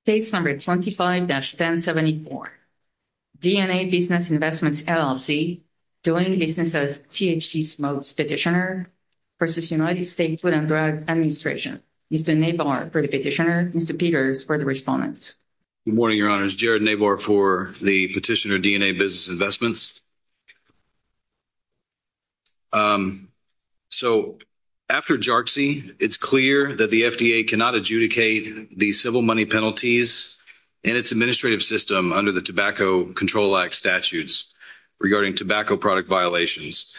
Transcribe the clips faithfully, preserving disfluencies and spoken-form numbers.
Case number twenty-five dash ten seventy-four. D N A Business Investments, L L C, doing business as T H C Smokes petitioner versus United States Food and Drug Administration. Mister Navar for the petitioner, Mister Peters for the respondent. Good morning, Your Honors. Jared Navar for the petitioner, D N A Business Investments. Um, so after JARCSI, it's clear that the F D A cannot adjudicate the civil money penalties in its administrative system under the Tobacco Control Act statutes regarding tobacco product violations.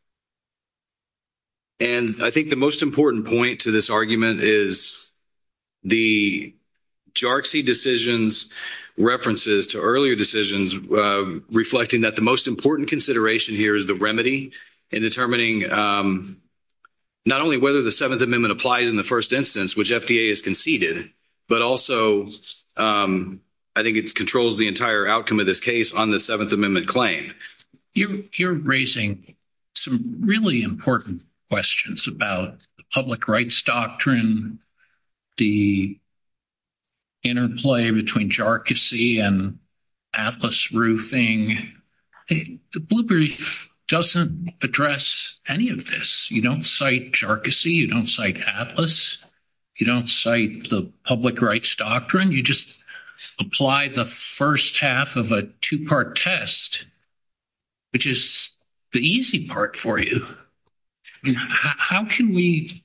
And I think the most important point to this argument is the JARCSI decisions references to earlier decisions uh, reflecting that the most important consideration here is the remedy in determining um, not only whether the Seventh Amendment applies in the first instance, which F D A has conceded, but also um, I think it controls the entire outcome of this case on the Seventh Amendment claim. You're, you're raising some really important questions about the public rights doctrine, the interplay between JARCSI and Atlas Roofing. The blue brief doesn't address any of this. You don't cite JARCSI, you don't cite Atlas, you don't cite the public rights doctrine. You just apply the first half of a two-part test, which is the easy part for you. I mean, how can we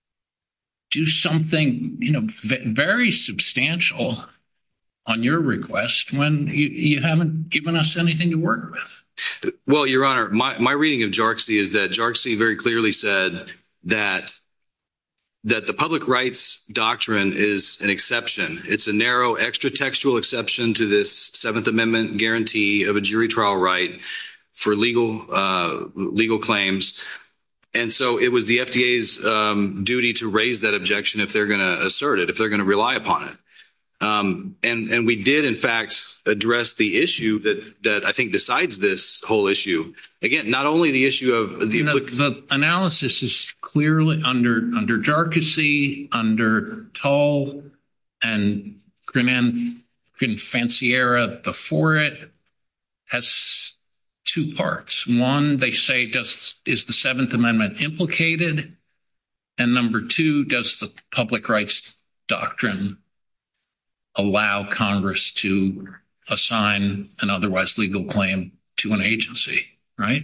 do something, you know, very substantial on your request when you, you haven't given us anything to work with? Well, Your Honor, my, my reading of JARCSI is that JARCSI very clearly said that that the public rights doctrine is an exception. It's a narrow extra-textual exception to this Seventh Amendment guarantee of a jury trial right for legal uh, legal claims. And so it was the F D A's um, duty to raise that objection if they're going to assert it, if they're going to rely upon it. Um, and, and we did, in fact, address the issue that, that I think decides this whole issue. Again, not only the issue of the, the, the analysis is clearly under under JARCSI, under Tull, and Grinan Fanciera before it, has two parts. One, they say, does is the Seventh Amendment implicated? And number two, does the public rights doctrine allow Congress to assign an otherwise legal claim to an agency, right?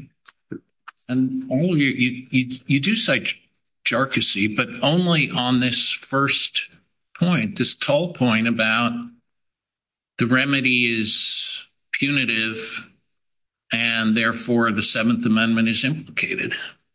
And all you, you, you, you do cite JARCSI, but only on this first point, this Tull point about the remedy is punitive and therefore the Seventh Amendment is implicated.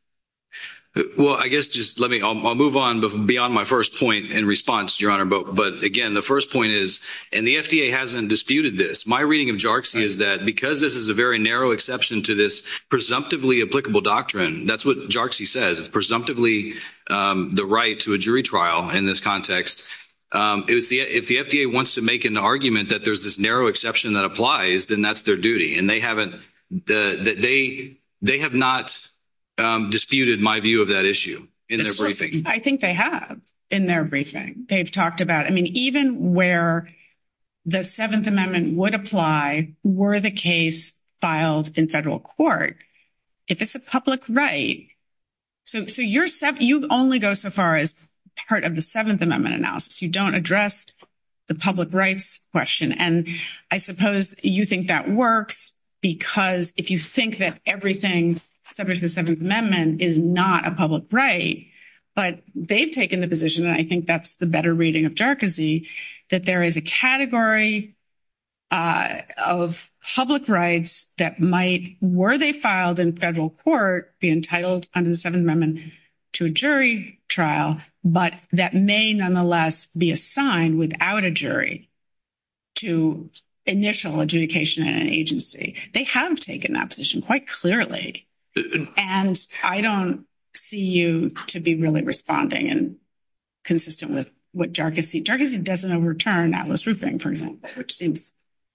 Well, I guess just let me, I'll, I'll move on beyond my first point in response, Your Honor. But, but again, the first point is, and the F D A hasn't disputed this. My reading of JARCSI is that because this is a very narrow exception to this presumptively applicable doctrine, that's what JARCSI says, it's presumptively um, the right to a jury trial in this context. Um, it was the, if the F D A wants to make an argument that there's this narrow exception that applies, then that's their duty. And they haven't, the, that they, they have not Um, disputed my view of that issue in their briefing. I think they have in their briefing. They've talked about, I mean, even where the Seventh Amendment would apply were the case filed in federal court, if it's a public right. So, so you're, you only go so far as part of the Seventh Amendment analysis. You don't address the public rights question. And I suppose you think that works because if you think that everything subject to the Seventh Amendment is not a public right, but they've taken the position, and I think that's the better reading of JARCSI, that there is a category uh, of public rights that might, were they filed in federal court, be entitled under the Seventh Amendment to a jury trial, but that may nonetheless be assigned without a jury to initial adjudication in an agency. They have taken that position quite clearly. And I don't see you to be really responding and consistent with what JARCSI. JARCSI doesn't overturn Atlas Roofing, for example, which seems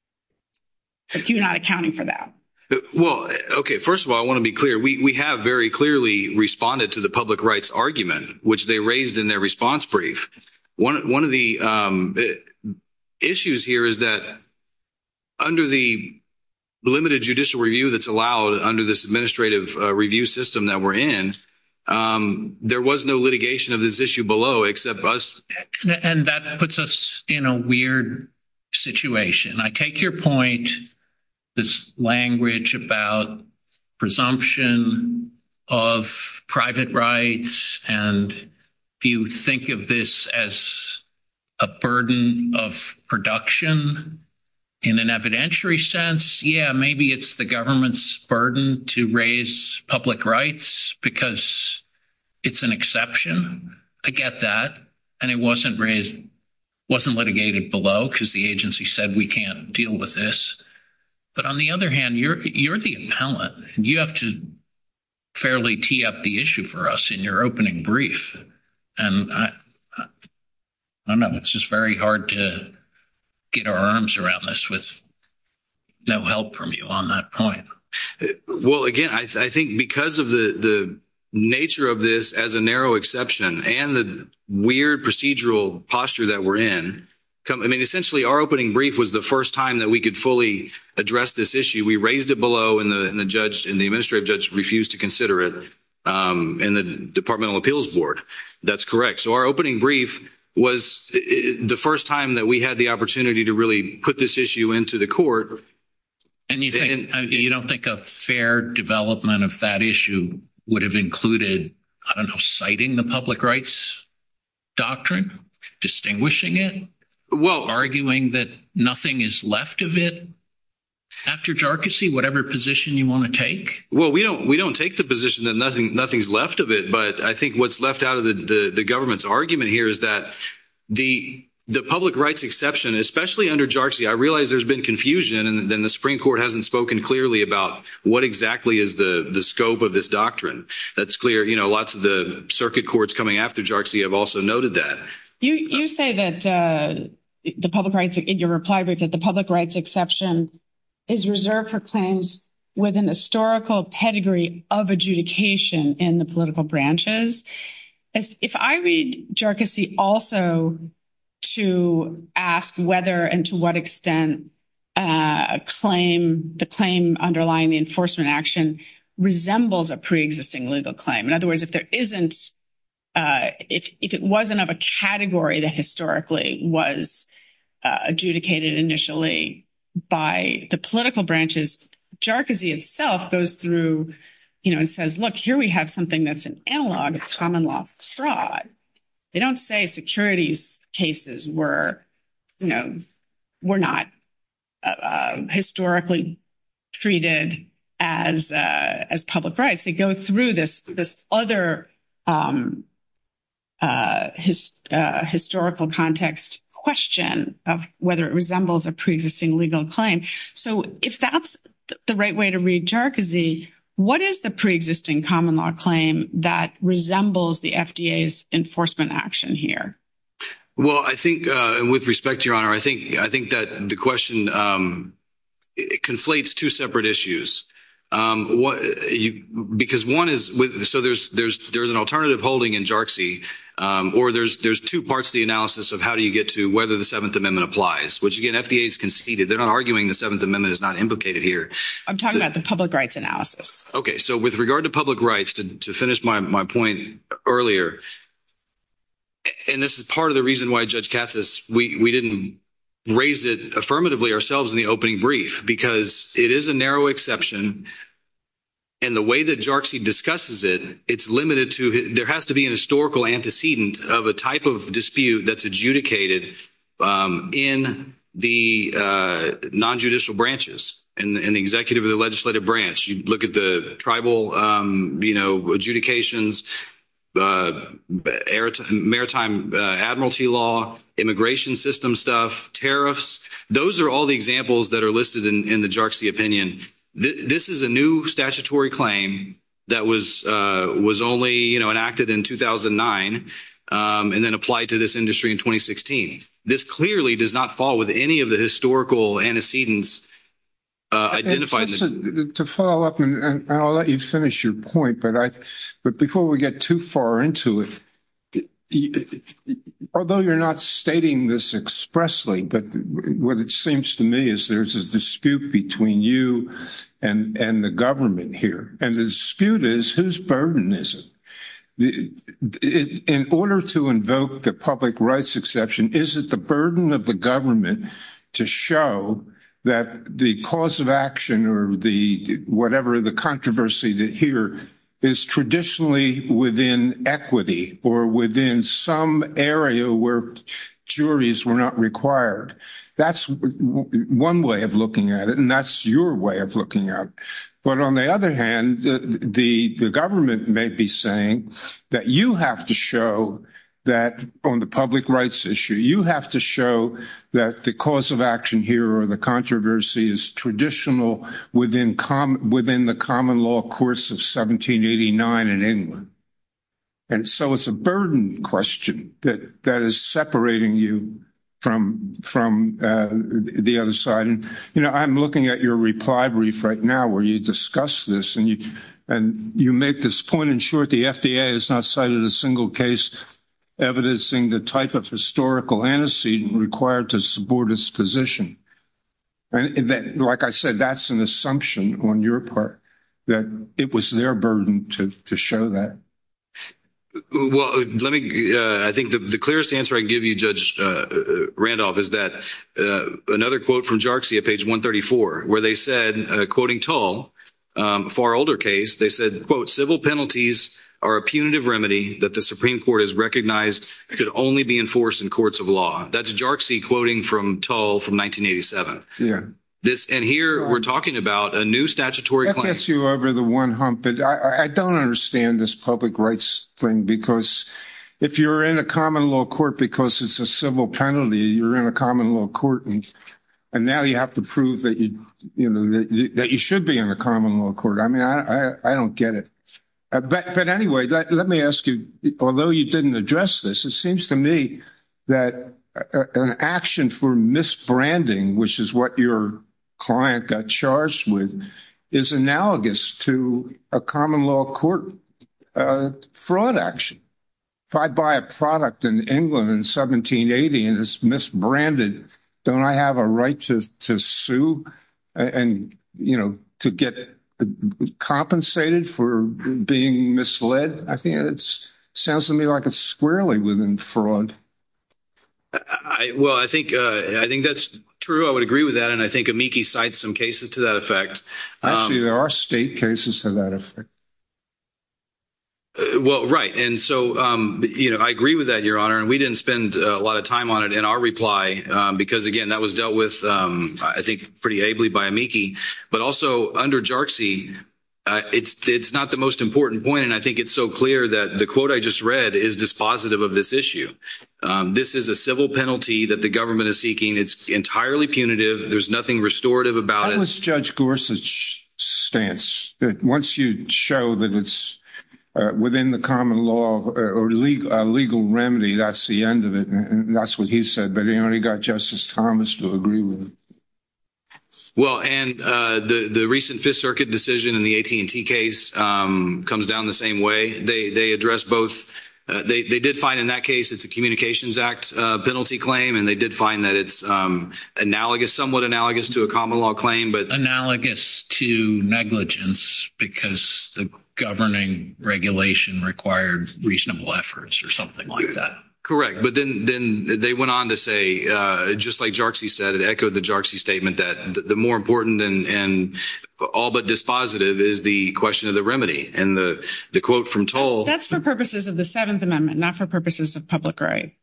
like you're not accounting for that. Well, okay, first of all, I want to be clear. We we have very clearly responded to the public rights argument, which they raised in their response brief. One one of the um, issues here is that under the limited judicial review that's allowed under this administrative uh, review system that we're in, um, there was no litigation of this issue below except us. And that puts us in a weird situation. I take your point, this language about presumption of private rights, and if you think of this as a burden of production in an evidentiary sense, yeah, maybe it's the government's burden to raise public rights because it's an exception. I get that. And it wasn't raised, wasn't litigated below because the agency said we can't deal with this. But on the other hand, you're you're the appellant, and you have to fairly tee up the issue for us in your opening brief. And I, I don't know, it's just very hard to get our arms around this with no help from you on that point. Well, again, I, th- I think because of the, the nature of this as a narrow exception and the weird procedural posture that we're in, come, I mean, essentially our opening brief was the first time that we could fully address this issue. We raised it below, and the, and the judge and the administrative judge refused to consider it um, in the Departmental Appeals Board. That's correct. So our opening brief was the first time that we had the opportunity to really put this issue into the court. And you think and, you don't think a fair development of that issue would have included, I don't know, citing the public rights doctrine, distinguishing it, well, arguing that nothing is left of it after Jharkhisi, whatever position you want to take? Well, we don't we don't take the position that nothing nothing's left of it, but I think what's left out of the, the, the government's argument here is that the the public rights exception, especially under Jharkhisi, I realize there's been confusion, and then the Supreme Court hasn't spoken clearly about what exactly is the, the scope of this doctrine. That's clear. You know, lots of the circuit courts coming after Jharkhisi have also noted that. You you say that uh, the public rights, in your reply brief, that the public rights exception is reserved for claims with an historical pedigree of adjudication in the political branches. As, if I read Jharkhisi also to ask whether and to what extent uh, a claim, the claim underlying the enforcement action resembles a pre-existing legal claim. In other words, if there isn't, uh, if if it wasn't of a category that historically was uh, adjudicated initially by the political branches, Jharkhisi itself goes through, you know, and says, look, here we have something that's an analog of common law fraud. They don't say securities cases were, you know, were not uh, uh, historically treated as uh, as public rights. They go through this this other um, uh, his, uh, historical context question of whether it resembles a pre-existing legal claim. So if that's the right way to read Jharkhisi, what is the pre-existing common law claim that resembles the F D A's enforcement action here? Well, I think, uh, and with respect to Your Honor, I think I think that the question um, it conflates two separate issues. Um, what you, because one is with, so there's there's there's an alternative holding in Jharkhisi, um, or there's there's two parts of the analysis of how do you get to whether the Seventh Amendment applies, which again F D A has conceded. They're not arguing the Seventh Amendment is not implicated here. I'm talking the, about the public rights analysis. Okay, so with regard to public rights, to, to finish my, my point earlier, and this is part of the reason why Judge Katsas, we we didn't raise it affirmatively ourselves in the opening brief, because it is a narrow exception. And the way that Jharkhisi discusses it, it's limited to, there has to be an historical antecedent of a type of dispute that's adjudicated um, in the uh, non-judicial branches, in, in the executive or the legislative branch. You look at the tribal, um, you know, adjudications, uh, maritime uh, admiralty law, immigration system stuff, tariffs. Those are all the examples that are listed in, in the Jharkhisi opinion. Th- this is a new statutory claim that was uh, was only, you know, enacted in two thousand nine um, and then applied to this industry in twenty sixteen. This clearly does not fall with any of the historical antecedents Uh, identified. Just to, to follow up, and, and I'll let you finish your point, but I, but before we get too far into it, although you're not stating this expressly, but what it seems to me is there's a dispute between you and, and the government here. And the dispute is, whose burden is it? In order to invoke the public rights exception, is it the burden of the government to show that the cause of action or the whatever the controversy that here is traditionally within equity or within some area where juries were not required? That's one way of looking at it, and that's your way of looking at it. But on the other hand, the, the, the government may be saying that you have to show that on the public rights issue, you have to show that the cause of action here or the controversy is traditional within com- within the common law courts of seventeen eighty-nine in England. And so it's a burden question that, that is separating you from from uh, the other side. And, you know, I'm looking at your reply brief right now where you discuss this and you and you make this point. In short, the F D A has not cited a single case evidencing the type of historical antecedent required to support its position. And that, like I said, that's an assumption on your part that it was their burden to, to show that. Well, let me, uh, I think the, the clearest answer I can give you, Judge uh, Randolph, is that uh, another quote from Jarczy at page one thirty-four, where they said, uh, quoting Tull, um, far older case, they said, quote, civil penalties are a punitive remedy that the Supreme Court has recognized could only be enforced in courts of law. That's Jarczy quoting from Tull from nineteen eighty-seven. Yeah. This, and here we're talking about a new statutory that claim. That gets you over the one hump, but I, I don't understand this public rights thing, because if you're in a common law court because it's a civil penalty, you're in a common law court, and and now you have to prove that you you know that you, that you should be in a common law court. I mean, I I, I don't get it. Uh, but but anyway, let, let me ask you. Although you didn't address this, it seems to me that a, an action for misbranding, which is what your client got charged with, is analogous to a common law court uh, fraud action. If I buy a product in England in seventeen eighty and it's misbranded, don't I have a right to, to sue and, and, you know, to get compensated for being misled? I think it sounds to me like it's squarely within fraud. I, well, I think uh, I think that's true. I would agree with that, and I think Amici cites some cases to that effect. Actually, um, there are state cases to that effect. Uh, well, right, and so um, you know, I agree with that, Your Honor, and we didn't spend uh, a lot of time on it in our reply um, because, again, that was dealt with, um, I think, pretty ably by Amici, but also under Jarczy. Uh, it's it's not the most important point, and I think it's so clear that the quote I just read is dispositive of this issue. Um, this is a civil penalty that the government is seeking. It's entirely punitive. There's nothing restorative about that it. That was Judge Gorsuch's stance, that once you show that it's uh, within the common law or, or legal, uh, legal remedy, that's the end of it, and that's what he said. But he only got Justice Thomas to agree with it. Well, and uh, the the recent Fifth Circuit decision in the A T and T case um, comes down the same way. They they address both. Uh, they they did find in that case it's a Communications Act uh, penalty claim, and they did find that it's um, analogous, somewhat analogous to a common law claim, but analogous to negligence because the governing regulation required reasonable efforts or something like that. Correct. But then then they went on to say, uh, just like Jarczy said, it echoed the Jarczy statement that the, the more important and, and all but dispositive is the question of the remedy. And the, the quote from Tull. That's for purposes of the Seventh Amendment, not for purposes of public right.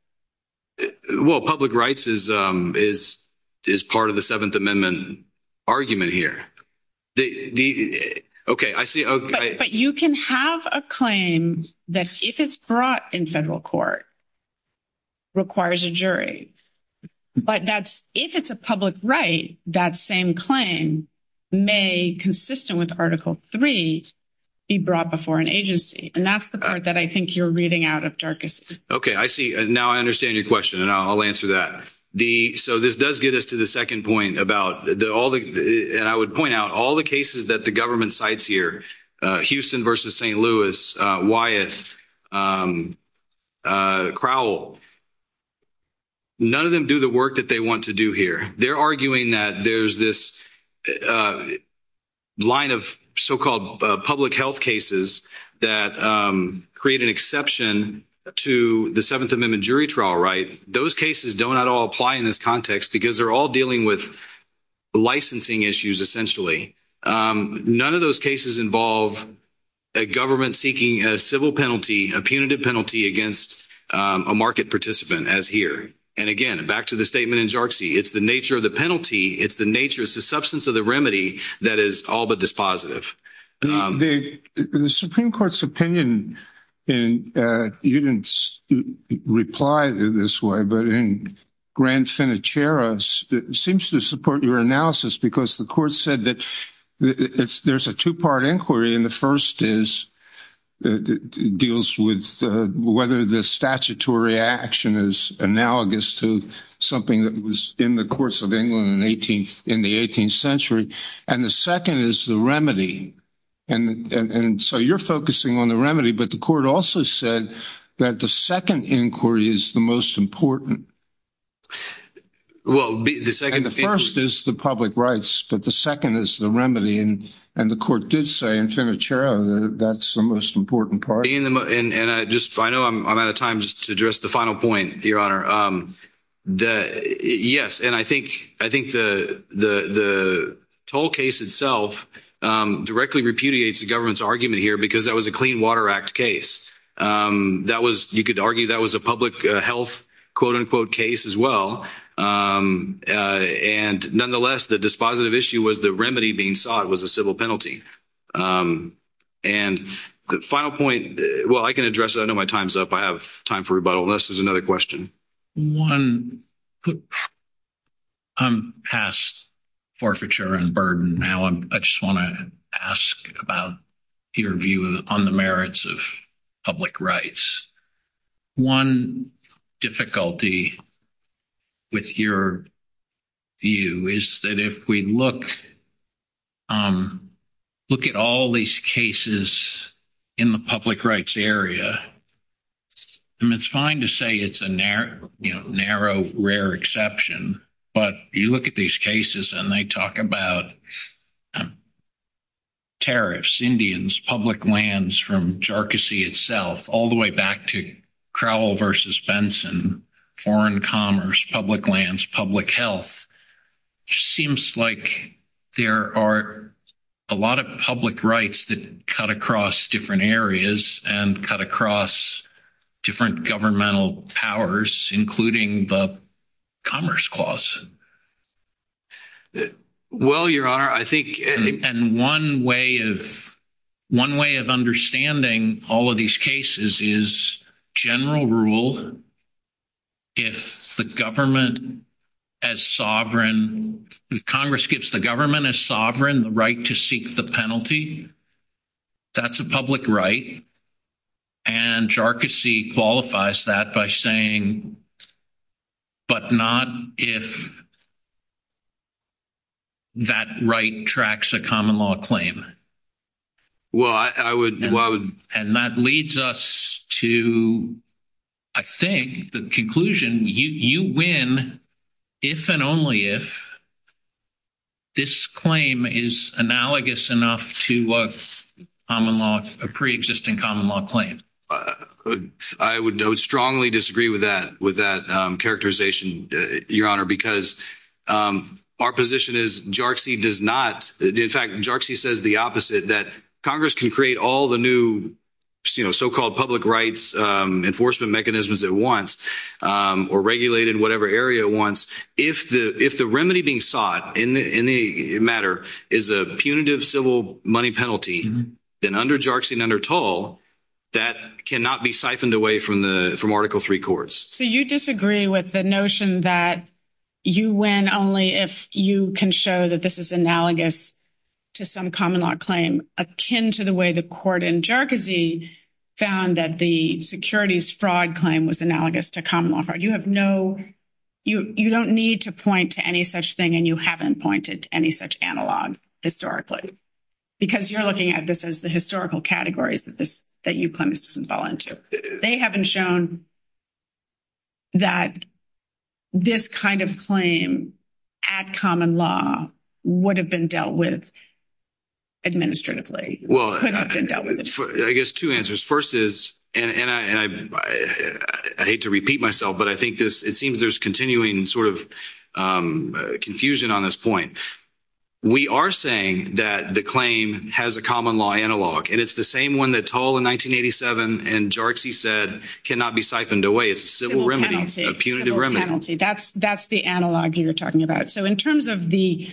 Well, public rights is um, is is part of the Seventh Amendment argument here. The the OK, I see. Okay. But, but you can have a claim that if it's brought in federal court, requires a jury. But that's if it's a public right, that same claim may, consistent with Article three, be brought before an agency. And that's the part that I think you're reading out of Jarczy. OK, I see. Now I understand your question, and I'll, I'll answer that. The so this does get us to the second point about the all the and I would point out all the cases that the government cites here, uh, Houston versus Saint Louis, uh, Wyeth, um, uh, Crowell, none of them do the work that they want to do here. They're arguing that there's this uh, line of so-called uh, public health cases that um, create an exception to the Seventh Amendment jury trial right. Those cases do not all apply in this context because they're all dealing with licensing issues, essentially. Um, none of those cases involve a government seeking a civil penalty, a punitive penalty against um, a market participant, as here. And again, back to the statement in Jarczy, it's the nature of the penalty, it's the nature, it's the substance of the remedy that is all but dispositive. Um, the, the, the Supreme Court's opinion, in uh, you didn't reply this way, but in Grand Finicera seems to support your analysis because the court said that it's, there's a two-part inquiry, and the first is uh, deals with uh, whether the statutory action is analogous to something that was in the courts of England in eighteenth in the eighteenth century, and the second is the remedy. And, and and so you're focusing on the remedy, but the court also said that the second inquiry is the most important. Well, the second, and the first inquiry is the public rights, but the second is the remedy, and and the court did say in Finicera that that's the most important part. In the, and and I just I know I'm I'm out of time just to address the final point, Your Honor. Um, the yes, and I think I think the the the toll case itself. Um, directly repudiates the government's argument here because that was a Clean Water Act case. Um, that was, you could argue that was a public uh, health quote unquote case as well. Um, uh, and nonetheless, the dispositive issue was the remedy being sought was a civil penalty. Um, and the final point, well, I can address it. I know my time's up. I have time for rebuttal unless there's another question. One, I'm past forfeiture and burden. Now I'm, I just want to ask about your view on the merits of public rights. One difficulty with your view is that if we look, um, look at all these cases in the public rights area, I mean, it's fine to say it's a narrow, you know, narrow, rare exception. But you look at these cases and they talk about um, tariffs, Indians, public lands from Jarczy itself, all the way back to Crowell versus Benson, foreign commerce, public lands, public health. It just seems like there are a lot of public rights that cut across different areas and cut across different governmental powers, including the Commerce Clause. Well, Your Honor, I think, and, and one way of one way of understanding all of these cases is general rule. If the government as sovereign, if Congress gives the government as sovereign the right to seek the penalty, that's a public right. And Jarczy qualifies that by saying, but not if that right tracks a common law claim. Well, I, I would, and, well, I would, and that leads us to, I think, the conclusion: you you win if and only if this claim is analogous enough to a common law, a pre-existing common law claim. Uh, I would, I would strongly disagree with that, with that um, characterization, uh, Your Honor, because um, our position is Jarczy does not. In fact, Jarczy says the opposite, that Congress can create all the new, you know, so-called public rights um, enforcement mechanisms it wants, um, or regulate in whatever area it wants. If the if the remedy being sought in the in the matter is a punitive civil money penalty, mm-hmm. then under Jarczy and under Tull, that cannot be siphoned away from the from Article three courts. So you disagree with the notion that you win only if you can show that this is analogous to some common law claim, akin to the way the court in Jarczy found that the securities fraud claim was analogous to common law fraud. You have no, you you don't need to point to any such thing, and you haven't pointed to any such analog historically, because you're looking at this as the historical categories that this that you claim this doesn't fall into. They haven't shown that this kind of claim at common law would have been dealt with administratively. Well, could have been dealt with. I guess two answers. First is, and, and, I, and I, I, I hate to repeat myself, but I think this, it seems there's continuing sort of um, uh, confusion on this point. We are saying that the claim has a common law analog, and it's the same one that Tull in nineteen eighty-seven and Jarczy said cannot be siphoned away. It's a civil, civil remedy, penalty, a punitive civil remedy. Penalty. That's, that's the analog you're talking about. So in terms of the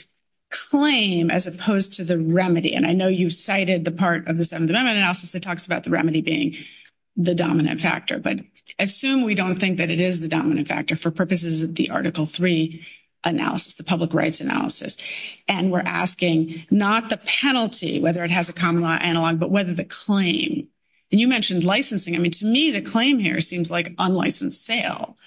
claim as opposed to the remedy, and I know you cited the part of the Seventh Amendment analysis that talks about the remedy being the dominant factor, but assume we don't think that it is the dominant factor for purposes of the Article three analysis, the public rights analysis. And we're asking not the penalty, whether it has a common law analog, but whether the claim. And you mentioned licensing. I mean, to me, the claim here seems like unlicensed sale.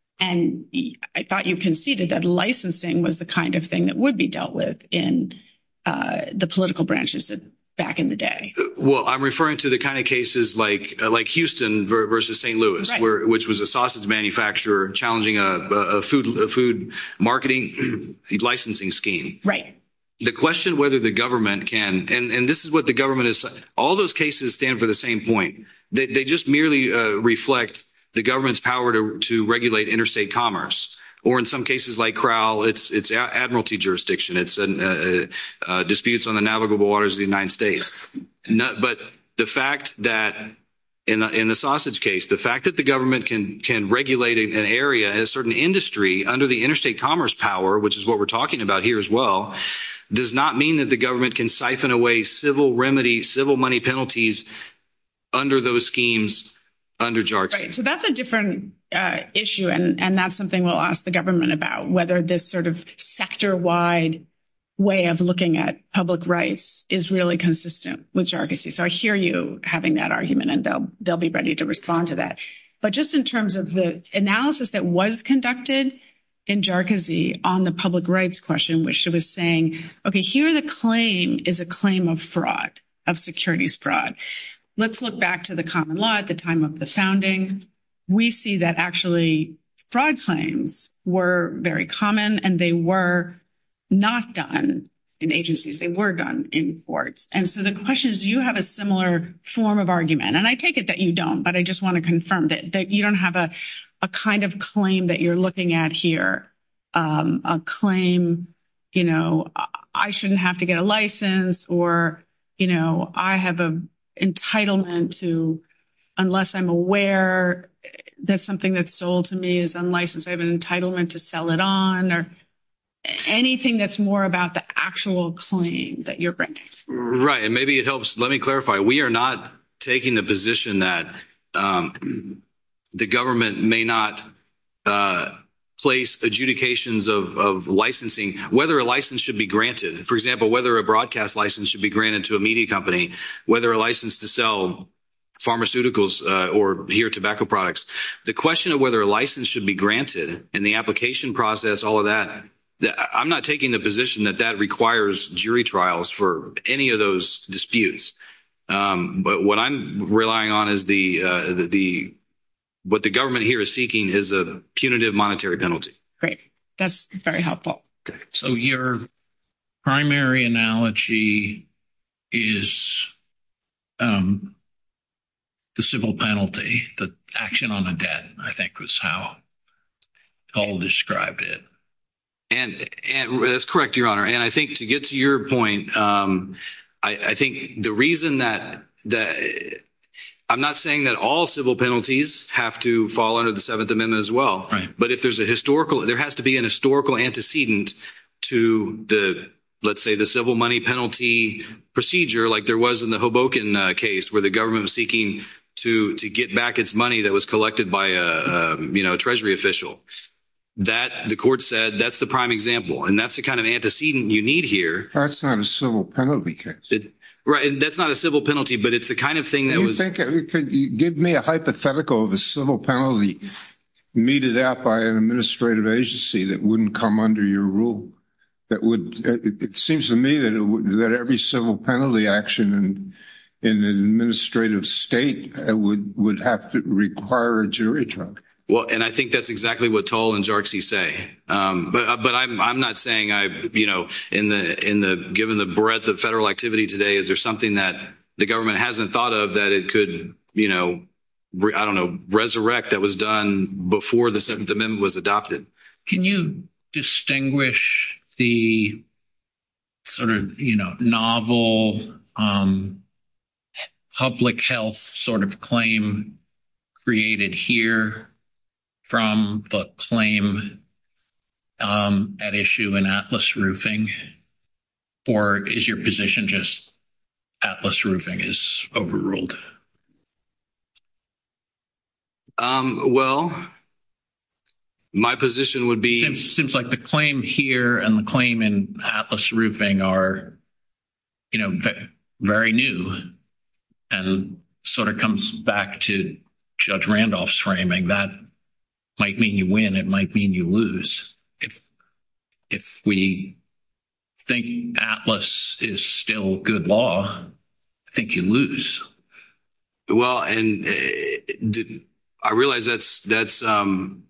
And I thought you conceded that licensing was the kind of thing that would be dealt with in uh, the political branches back in the day. Well, I'm referring to the kind of cases like uh, like Houston versus Saint Louis, right. where which was a sausage manufacturer challenging a, a food a food marketing licensing scheme. Right. The question whether the government can, and, and this is what the government is, all those cases stand for the same point. They, they just merely uh, reflect the government's power to, to regulate interstate commerce. Or in some cases like Crowell, it's it's admiralty jurisdiction. It's an, uh, uh, disputes on the navigable waters of the United States. No, but the fact that in the, in the sausage case, the fact that the government can can regulate an area, a certain industry under the interstate commerce power, which is what we're talking about here as well, does not mean that the government can siphon away civil remedy, civil money penalties under those schemes. Under Jarczy. Right. So that's a different uh, issue, and, and that's something we'll ask the government about, whether this sort of sector-wide way of looking at public rights is really consistent with Jarczy. So I hear you having that argument, and they'll they'll be ready to respond to that. But just in terms of the analysis that was conducted in Jarczy on the public rights question, which was saying, okay, here the claim is a claim of fraud, of securities fraud. Let's look back to the common law at the time of the founding. We see that actually fraud claims were very common, and they were not done in agencies. They were done in courts. And so the question is, do you have a similar form of argument? And I take it that you don't, but I just want to confirm that, that you don't have a, a kind of claim that you're looking at here, um, a claim, you know, I shouldn't have to get a license, or, you know, I have a entitlement to, unless I'm aware that something that's sold to me is unlicensed, I have an entitlement to sell it on, or anything that's more about the actual claim that you're bringing. Right. And maybe it helps. Let me clarify. We are not taking the position that um, the government may not uh, place adjudications of, of licensing, whether a license should be granted. For example, whether a broadcast license should be granted to a media company, whether a license to sell pharmaceuticals uh, or here tobacco products. The question of whether a license should be granted and the application process, all of that, I'm not taking the position that that requires jury trials for any of those disputes. Um, but what I'm relying on is the, uh, the, the what the government here is seeking is a punitive monetary penalty. Great. That's very helpful. So your primary analogy is um, the civil penalty, the action on a debt, I think was how Tull described it. And, and that's correct, Your Honor. And I think to get to your point, um, I, I think the reason that that I'm not saying that all civil penalties have to fall under the Seventh Amendment as well. Right. But if there's a historical, there has to be an historical antecedent to the, let's say, the civil money penalty procedure, like there was in the Hoboken uh, case, where the government was seeking to to get back its money that was collected by a, a you know a Treasury official. That the court said that's the prime example, and that's the kind of antecedent you need here. That's not a civil penalty case. It, right, and that's not a civil penalty, but it's the kind of thing that you was. Think, could you give me a hypothetical of a civil penalty meted out by an administrative agency that wouldn't come under your rule? That would. It, it seems to me that it would, that every civil penalty action in in an administrative state would would have to require a jury trial. Well, and I think that's exactly what Toll and Jarczy say. Um, but but I'm I'm not saying I you know in the in the given the breadth of federal activity today, is there something that the government hasn't thought of that it could you know re, I don't know resurrect that was done before the Seventh Amendment was adopted? Can you distinguish the sort of you know novel um, public health sort of claim created here from the claim um, at issue in Atlas Roofing? Or is your position just Atlas Roofing is overruled? Um, well, my position would be... Seems, seems like the claim here and the claim in Atlas Roofing are, you know, ve- very new, and sort of comes back to Judge Randolph's framing. That might mean you win. It might mean you lose. If if we think Atlas is still good law, I think you lose. Well, and uh, I realize that's that's um,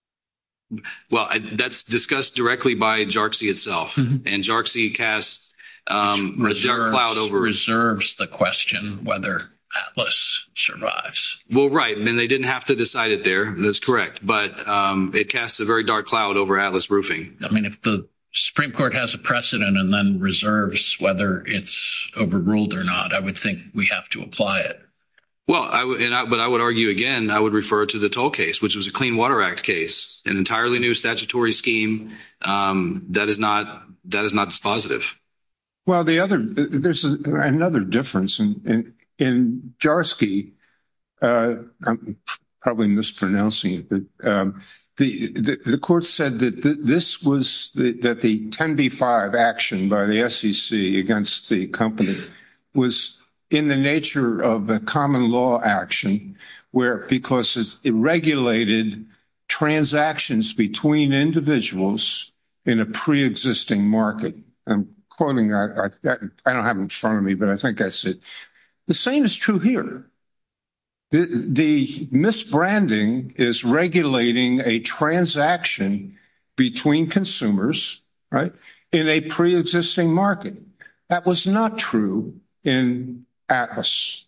well, I, that's discussed directly by Jarczy itself, mm-hmm. and Jarczy casts um, reserves, a dark cloud over reserves the question whether Atlas survives. Well, right, and they didn't have to decide it there. That's correct, but um, it casts a very dark cloud over Atlas Roofing. I mean, if the Supreme Court has a precedent and then reserves whether it's overruled or not, I would think we have to apply it. Well, I w- and I, but I would argue again, I would refer to the Toll case, which was a Clean Water Act case, an entirely new statutory scheme um, that is not that is not dispositive. Well, the other there's a, another difference in. in In Jarczy, uh, I'm probably mispronouncing it, but um, the, the the court said that th- this was the, that the ten B five action by the S E C against the company was in the nature of a common law action, where because it, it regulated transactions between individuals in a pre-existing market. I'm quoting, I, I, I don't have it in front of me, but I think that's it. The same is true here. The, the misbranding is regulating a transaction between consumers, right, in a pre-existing market. That was not true in Atlas.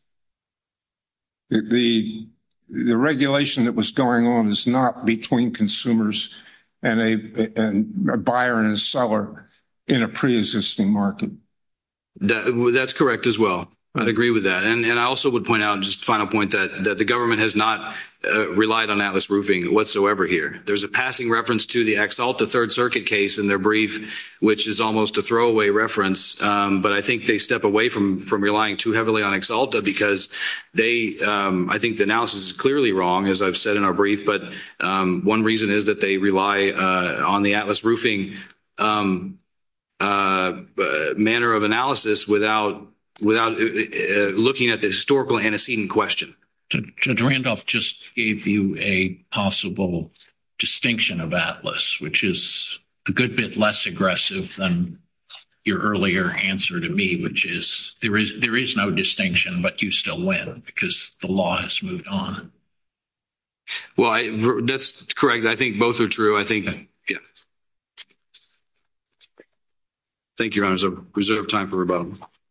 The, the, the regulation that was going on is not between consumers and a, and a buyer and a seller in a pre-existing market. That, that's correct as well. I'd agree with that. And, and I also would point out, just final point, that, that the government has not uh, relied on Atlas Roofing whatsoever here. There's a passing reference to the Axalta Third Circuit case in their brief, which is almost a throwaway reference. Um, but I think they step away from, from relying too heavily on Axalta because they, um, I think the analysis is clearly wrong, as I've said in our brief. But um, one reason is that they rely uh, on the Atlas Roofing um, uh, manner of analysis without without uh, uh, looking at the historical antecedent question. Judge Randolph just gave you a possible distinction of Atlas, which is a good bit less aggressive than your earlier answer to me, which is there is there is no distinction, but you still win because the law has moved on. Well, I, that's correct. I think both are true. I think, okay. yeah. Thank you, Your Honors. I'll reserve time for rebuttal.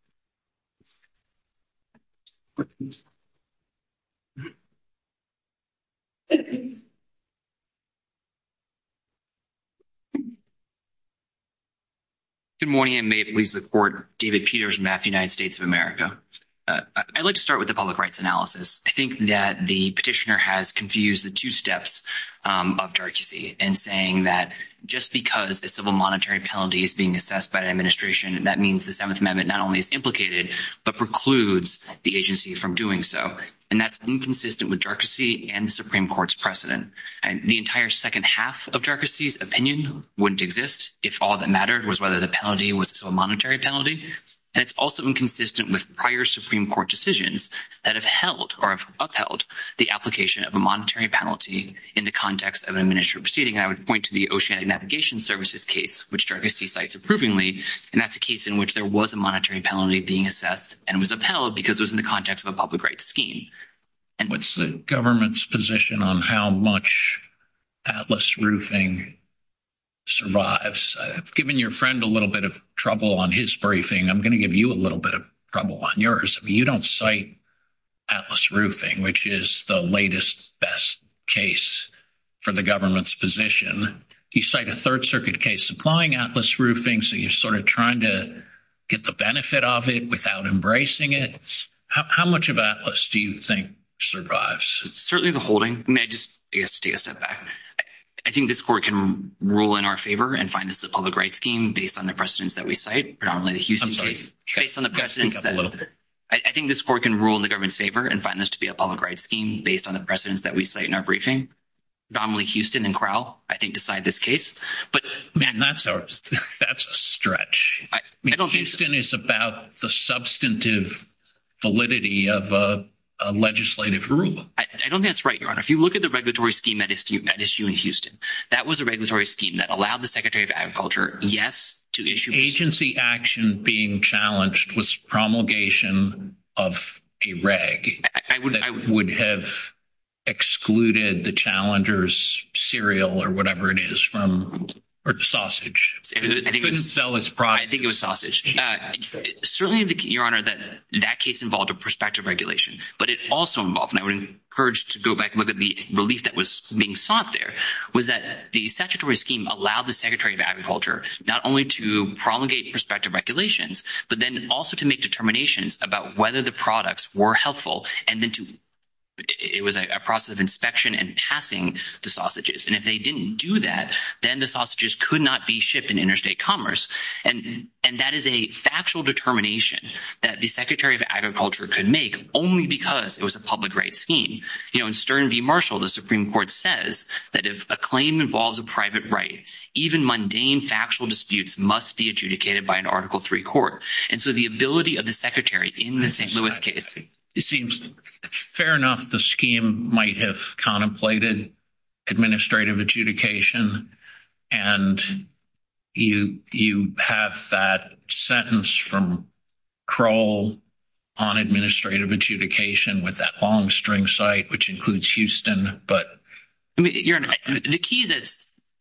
Good morning, and may it please the court. David Peters from the United States of America. Uh, I'd like to start with the public rights analysis. I think that the petitioner has confused the two steps um, of Jarczy in saying that just because a civil monetary penalty is being assessed by an administration, that means the Seventh Amendment not only is implicated, but precludes the agency from doing so. And that's inconsistent with Jarczy and the Supreme Court's precedent. And the entire second half of Jarczy's opinion wouldn't exist if all that mattered was whether the penalty was a civil monetary penalty. And it's also inconsistent with prior Supreme Court decisions that have held or have upheld the application of a monetary penalty in the context of an administrative proceeding. And I would point to the Oceanic Navigation Services case, which Jarczy cites approvingly. And that's a case in which there was a monetary penalty being assessed and was upheld because it was in the context of a public rights scheme. And what's the government's position on how much Atlas Roofing survives? I've given your friend a little bit of trouble on his briefing. I'm going to give you a little bit of trouble on yours. I mean, you don't cite Atlas Roofing, which is the latest best case for the government's position. You cite a Third Circuit case supplying Atlas Roofing, so you're sort of trying to get the benefit of it without embracing it. How, how much of Atlas do you think survives? Certainly the holding. I mean, I just, I guess, to take a step back. I think this court can rule in our favor and find this a public rights scheme based on the precedents that we cite, predominantly the Houston case. Based on the precedents that I, I think this court can rule in the government's favor and find this to be a public rights scheme based on the precedents that we cite in our briefing. Predominantly Houston and Crowell, I think, decide this case. But man, that's a that's a stretch. I, I mean, I don't Houston think is so. about the substantive validity of a, a legislative rule. I, I don't think that's right, Your Honor. If you look at the regulatory scheme at issue, at issue in Houston, that was a regulatory scheme that allowed the Secretary of Agriculture, yes, to issue agency action being challenged was promulgation of a reg I, I would, that I would, would have excluded the challenger's cereal or whatever it is from or sausage. I think couldn't it was, sell his product. I think it was sausage. Uh, certainly, the, Your Honor, that that case involved a prospective regulation, but it also involved, and I would encourage to go back and look at the relief that was being sought there, was that the statutory scheme allowed the Secretary of Agriculture not only to promulgate prospective regulations, but then also to make determinations about whether the products were healthful, and then to it was a, a process of inspection and passing the sausages. And if they didn't do that, then the sausages could not be shipped in interstate commerce. And and that is a factual determination that the Secretary of Agriculture could make only because it was a public rights scheme. You know, in Stern v. Marshall, the Supreme Court says that if a claim involves a private right, even mundane factual disputes must be adjudicated by an Article three court. And so the ability of the Secretary in the Saint Louis case— It seems fair enough the scheme might have contemplated administrative adjudication, and you you have that sentence from Kroll on administrative adjudication with that long string cite, which includes Houston. But I mean, you're, the key is that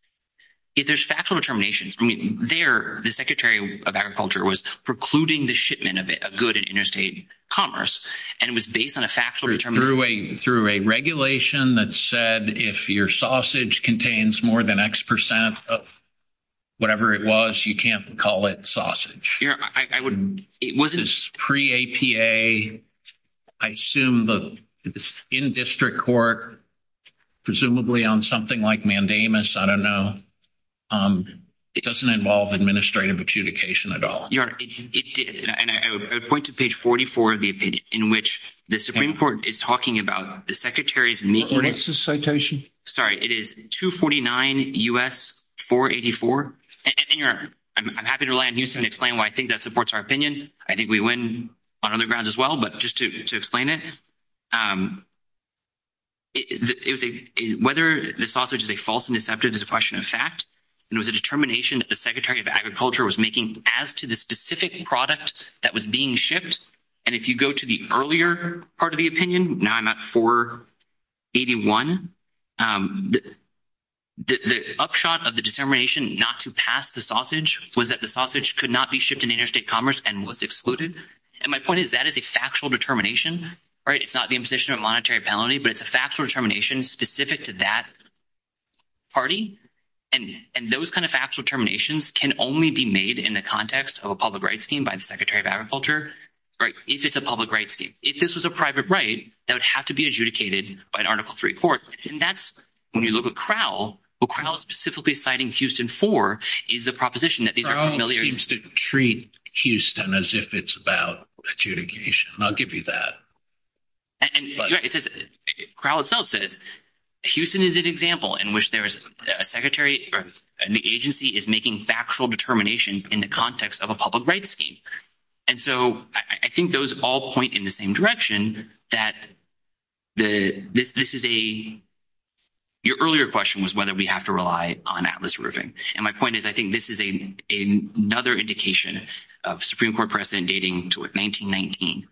if there's factual determinations, I mean, there, the Secretary of Agriculture was precluding the shipment of a good in interstate commerce, and it was based on a factual determination. Through a, through a regulation that said if your sausage contains more than X percent of whatever it was, you can't call it sausage. You know, I, I would, it wasn't. This pre-A P A, I assume the it's in district court, presumably on something like mandamus, I don't know. Um, it doesn't involve administrative adjudication at all. Your Honor, it, it did. And I, I, would, I would point to page forty-four of the opinion, in which the Supreme yeah. Court is talking about the Secretary's making— What's the citation? Sorry, it is two forty-nine U S four eighty-four. And, and Your Honor, I'm, I'm happy to rely on Houston and explain why I think that supports our opinion. I think we win on other grounds as well, but just to, to explain it, um, it, it was a it, whether the sausage is a false and deceptive is a question of fact. And it was a determination that the Secretary of Agriculture was making as to the specific product that was being shipped. And if you go to the earlier part of the opinion, now I'm at four eighty-one, um, the, the, the upshot of the determination not to pass the sausage was that the sausage could not be shipped in interstate commerce and was excluded. And my point is that is a factual determination, right? It's not the imposition of a monetary penalty, but it's a factual determination specific to that party. And, and those kind of factual determinations can only be made in the context of a public rights scheme by the Secretary of Agriculture, right? If it's a public rights scheme. If this was a private right, that would have to be adjudicated by an Article three court. And that's when you look at Crowell, what Crowell is specifically citing Houston for is the proposition that these Crowell are familiar. Crowell seems to treat Houston as if it's about adjudication. I'll give you that. And, and you're right, it says, Crowell itself says, Houston is an example in which there is a secretary or the agency is making factual determinations in the context of a public rights scheme. And so I, I think those all point in the same direction that the this this is a your earlier question was whether we have to rely on Atlas Roofing. And my point is I think this is a, a another indication of Supreme Court precedent dating to nineteen nineteen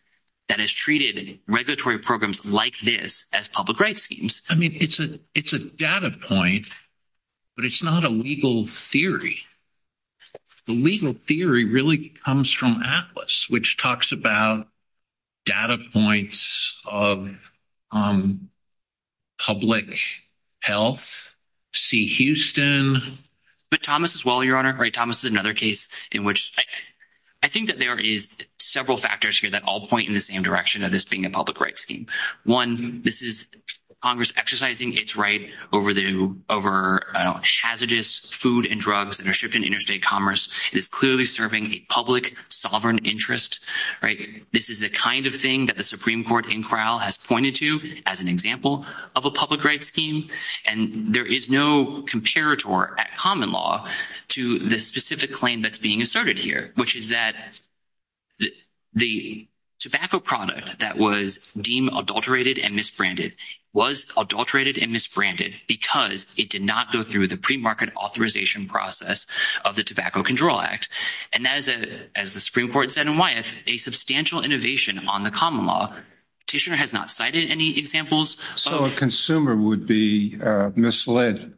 that has treated regulatory programs like this as public rights schemes. I mean, it's a it's a data point, but it's not a legal theory. The legal theory really comes from Atlas, which talks about data points of um, public health. See Houston. But Thomas as well, Your Honor, right? Thomas is another case in which I, I think that there is several factors here that all point in the same direction of this being a public rights scheme. One, this is Congress exercising its right over the over uh, hazardous food and drugs that are shipped in interstate commerce. It is clearly serving a public sovereign interest, right? This is the kind of thing that the Supreme Court in Crowell has pointed to as an example of a public rights scheme. And there is no comparator at common law to the specific claim that's being asserted here, which is that the, the tobacco product that was deemed adulterated and misbranded was adulterated and misbranded because it did not go through the pre-market authorization process of the Tobacco Control Act. And that is, a, as the Supreme Court said in Wyeth, a substantial innovation on the common law. Petitioner has not cited any examples. So of- a consumer would be uh, misled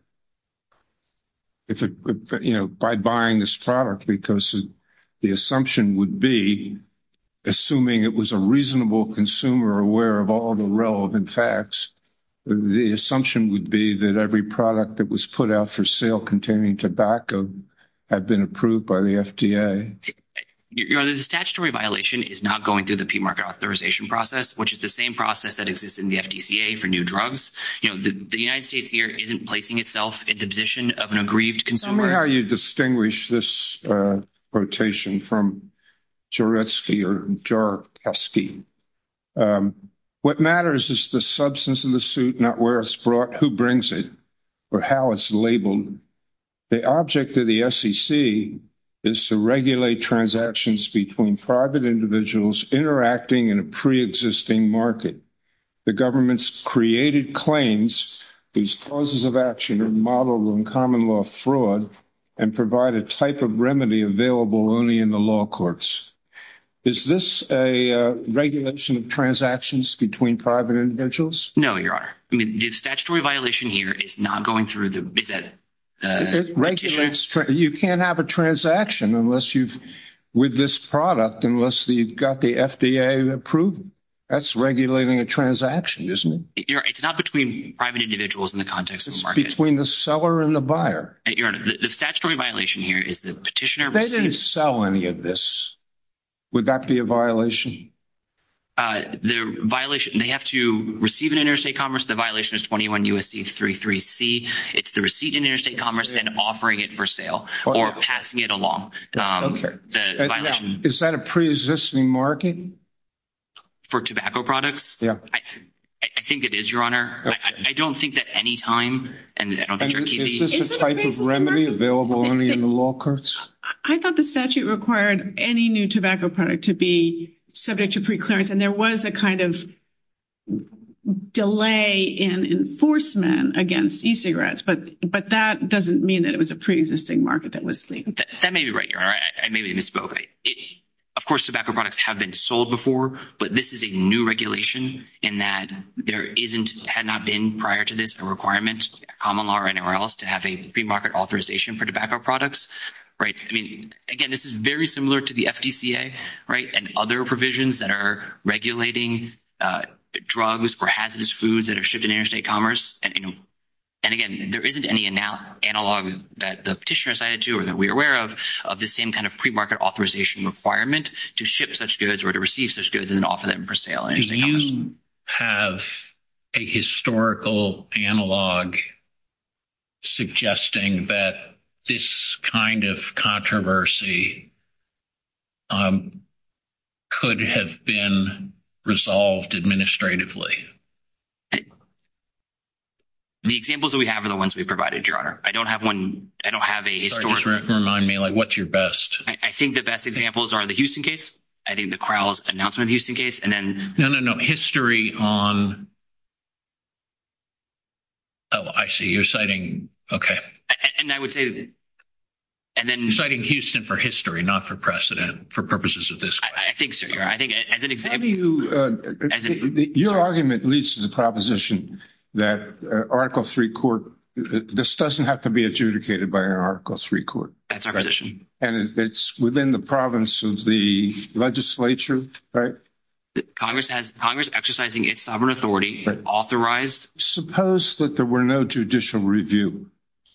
if it, you know, by buying this product, because it, the assumption would be, assuming it was a reasonable consumer aware of all the relevant facts, the assumption would be that every product that was put out for sale containing tobacco had been approved by the F D A. Your Honor, the statutory violation is not going through the pre-market authorization process, which is the same process that exists in the F D C A for new drugs. You know, the, the United States here isn't placing itself in the position of an aggrieved consumer. Tell me how you distinguish this uh, quotation from Jaretsky or Jarkowski. Um, what matters is the substance of the suit, not where it's brought, who brings it, or how it's labeled. The object of the S E C is to regulate transactions between private individuals interacting in a pre-existing market. The government's created claims whose causes of action are modeled on common law fraud and provide a type of remedy available only in the law courts. Is this a uh, regulation of transactions between private individuals? No, Your Honor. I mean, the statutory violation here is not going through the – is that the It regulates – you can't have a transaction unless you've – with this product, unless you've got the F D A approved. That's regulating a transaction, isn't it? You're right. It's not between private individuals in the context of the market. It's between the seller and the buyer. Your Honor, the, the statutory violation here is the petitioner They received – didn't sell any of this. Would that be a violation? Uh, the violation, they have to receive an interstate commerce. The violation is twenty-one U S C thirty-three C. It's the receipt in interstate commerce and offering it for sale or passing it along. Um, okay. The uh, violation. Now, is that a pre-existing market? For tobacco products? Yeah. I, I think it is, Your Honor. Okay. I, I don't think that any time, and I don't think Jarkowski. Is this is a type of remedy market? Available only in the law courts? I thought the statute required any new tobacco product to be subject to pre-clearance, and there was a kind of delay in enforcement against e-cigarettes, but but that doesn't mean that it was a pre-existing market that was legal. That, that may be right, Your Honor. I, I maybe misspoke. It, Of course, tobacco products have been sold before, but this is a new regulation in that there isn't, had not been prior to this a requirement, common law or anywhere else, to have a pre-market authorization for tobacco products, right? I mean, again, this is very similar to the F D C A, right, and other provisions that are regulating uh, drugs or hazardous foods that are shipped in interstate commerce. And, you know, And again, there isn't any anal- analog that the petitioner cited to or that we're aware of of the same kind of pre-market authorization requirement to ship such goods or to receive such goods and then offer them for sale in interstate commerce. Do you have a historical analog suggesting that this kind of controversy um, could have been resolved administratively? The examples that we have are the ones we provided, Your Honor. I don't have one. I don't have a historical. Sorry, just remind me, like, what's your best? I, I think the best examples are the Houston case. I think the Crowell's announcement of the Houston case, and then no, no, no. History on. Oh, I see. You're citing. Okay. And I would say And then citing Houston for history, not for precedent, for purposes of this. I, I think so. You're, I think as an example, you, uh, as an, your sorry. argument leads to the proposition that uh, Article three court, uh, this doesn't have to be adjudicated by an Article three court. That's our right? position. And it, it's within the province of the legislature, right? Congress has Congress exercising its sovereign authority, right. authorized. Suppose that there were no judicial review.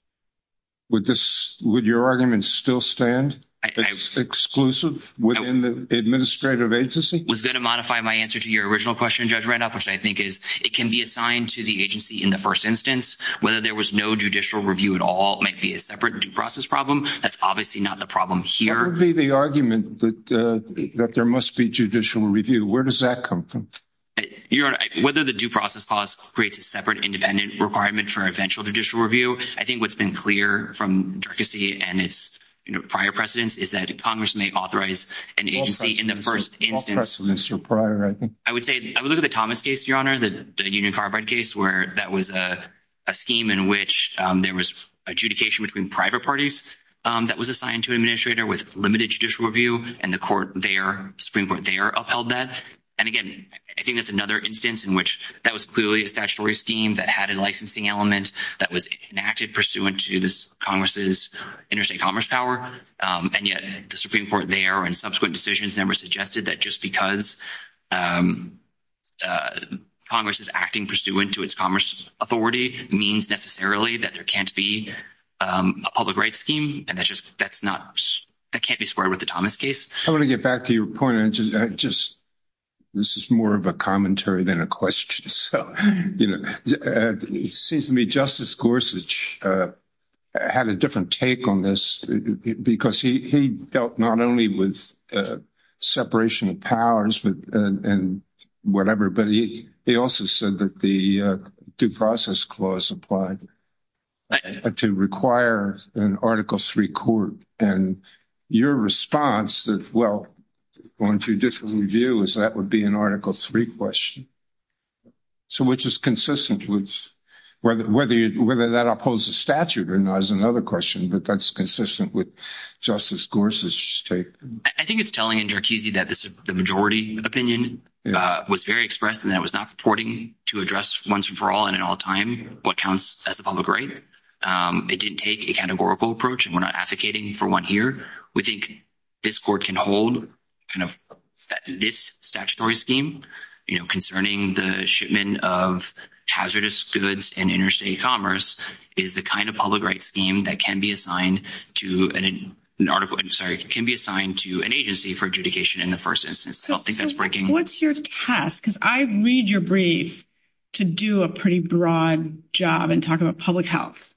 Would this, would your argument still stand? I, it's I, exclusive within I, the administrative agency? Was going to modify my answer to your original question, Judge Randolph, which I think is it can be assigned to the agency in the first instance. Whether there was no judicial review at all might be a separate due process problem. That's obviously not the problem here. What would be the argument that uh, that there must be judicial review? Where does that come from? Your, whether the due process clause creates a separate independent requirement for eventual judicial review, I think what's been clear from Jerkesy and its you know, prior precedents is that Congress may authorize an agency in the first are, instance. All precedents are prior, I think. I would say I would look at the Thomas case, Your Honor, the, the Union Carbide case, where that was a, a scheme in which um, there was adjudication between private parties um, that was assigned to an administrator with limited judicial review, and the court there, Supreme Court there, upheld that. And again, I think that's another instance in which that was clearly a statutory scheme that had a licensing element that was enacted pursuant to this Congress's interstate commerce power. Um, and yet the Supreme Court there and subsequent decisions never suggested that just because um, uh, Congress is acting pursuant to its commerce authority means necessarily that there can't be um, a public rights scheme. And that's just that's not that can't be squared with the Thomas case. I want to get back to your point. I just, I just This is more of a commentary than a question. So, you know, uh, it seems to me Justice Gorsuch uh, had a different take on this because he, he dealt not only with uh, separation of powers but uh, and whatever, but he, he also said that the uh, due process clause applied uh, to require an Article three court. And your response that, well, on judicial review is that would be an Article three question. So which is consistent with whether whether you, whether that upholds the statute or not is another question, but that's consistent with Justice Gorsuch's take. I think it's telling in Jerkesy that this the majority opinion yeah. uh, was very expressed and that it was not purporting to address once and for all and at all time what counts as a public right. Um, it didn't take a categorical approach, and we're not advocating for one here. We think this court can hold kind of that this statutory scheme, you know, concerning the shipment of hazardous goods in interstate commerce is the kind of public rights scheme that can be assigned to an, an article, sorry, can be assigned to an agency for adjudication in the first instance. So, I don't think so that's breaking. What's your task? Because I read your brief to do a pretty broad job and talk about public health.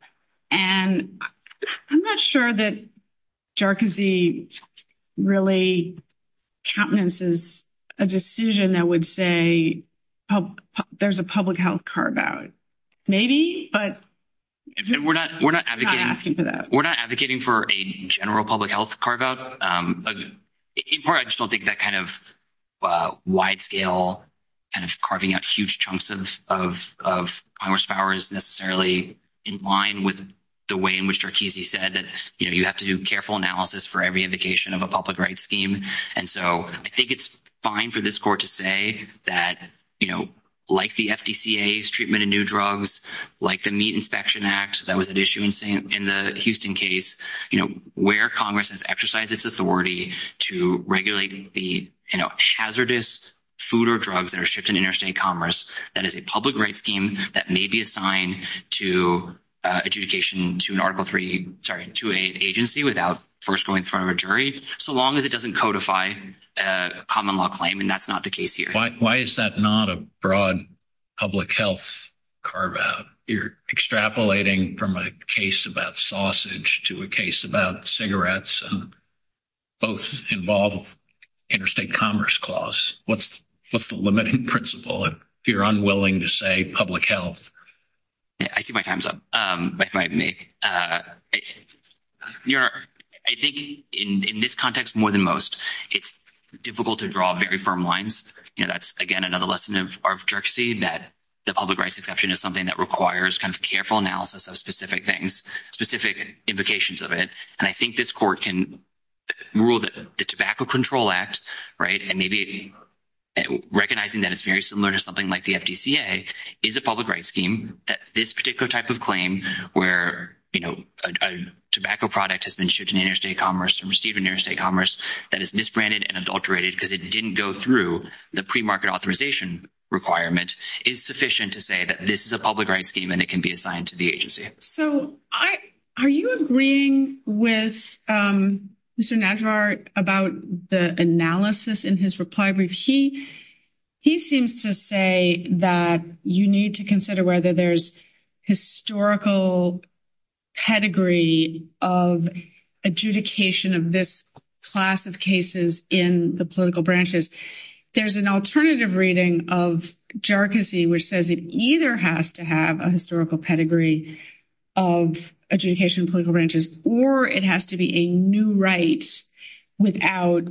And I'm not sure that Jerkesy really countenances a decision that would say pub, pub, there's a public health carve out. Maybe, but and we're not we're not advocating not asking for that. We're not advocating for a general public health carve out. Um, in part, I just don't think that kind of uh, wide scale kind of carving out huge chunks of of of Congress power is necessarily in line with the way in which Jerkesy said that, you know, you have to do careful analysis for every invocation of a public rights scheme. And so I think it's fine for this court to say that, you know, like the F D C A's treatment of new drugs, like the Meat Inspection Act that was at issue in, in the Houston case, you know, where Congress has exercised its authority to regulate the, you know, hazardous food or drugs that are shipped in interstate commerce, that is a public rights scheme that may be assigned to Uh, adjudication to an Article three, sorry, to an agency without first going in front of a jury, so long as it doesn't codify a common law claim, and that's not the case here. Why, why is that not a broad public health carve out? You're extrapolating from a case about sausage to a case about cigarettes, and both involve interstate commerce clause. What's what's the limiting principle if you're unwilling to say public health? I see my time's up. Um, if I may, uh, you're, I think in, in this context more than most, it's difficult to draw very firm lines. You know, that's again another lesson of, of Jerkesy that the public rights exception is something that requires kind of careful analysis of specific things, specific implications of it. And I think this court can rule that the Tobacco Control Act, right, and maybe recognizing that it's very similar to something like the F D C A, is a public rights scheme, that this particular type of claim where, you know, a, a tobacco product has been shipped in interstate commerce or received in interstate commerce that is misbranded and adulterated because it didn't go through the pre-market authorization requirement, is sufficient to say that this is a public rights scheme and it can be assigned to the agency. So I are you agreeing with um, Mister Najjar about the analysis in his reply brief? He he seems to say that you need to consider whether there's historical pedigree of adjudication of this class of cases in the political branches. There's an alternative reading of Jarkissi, which says it either has to have a historical pedigree of adjudication in political branches, or it has to be a new right without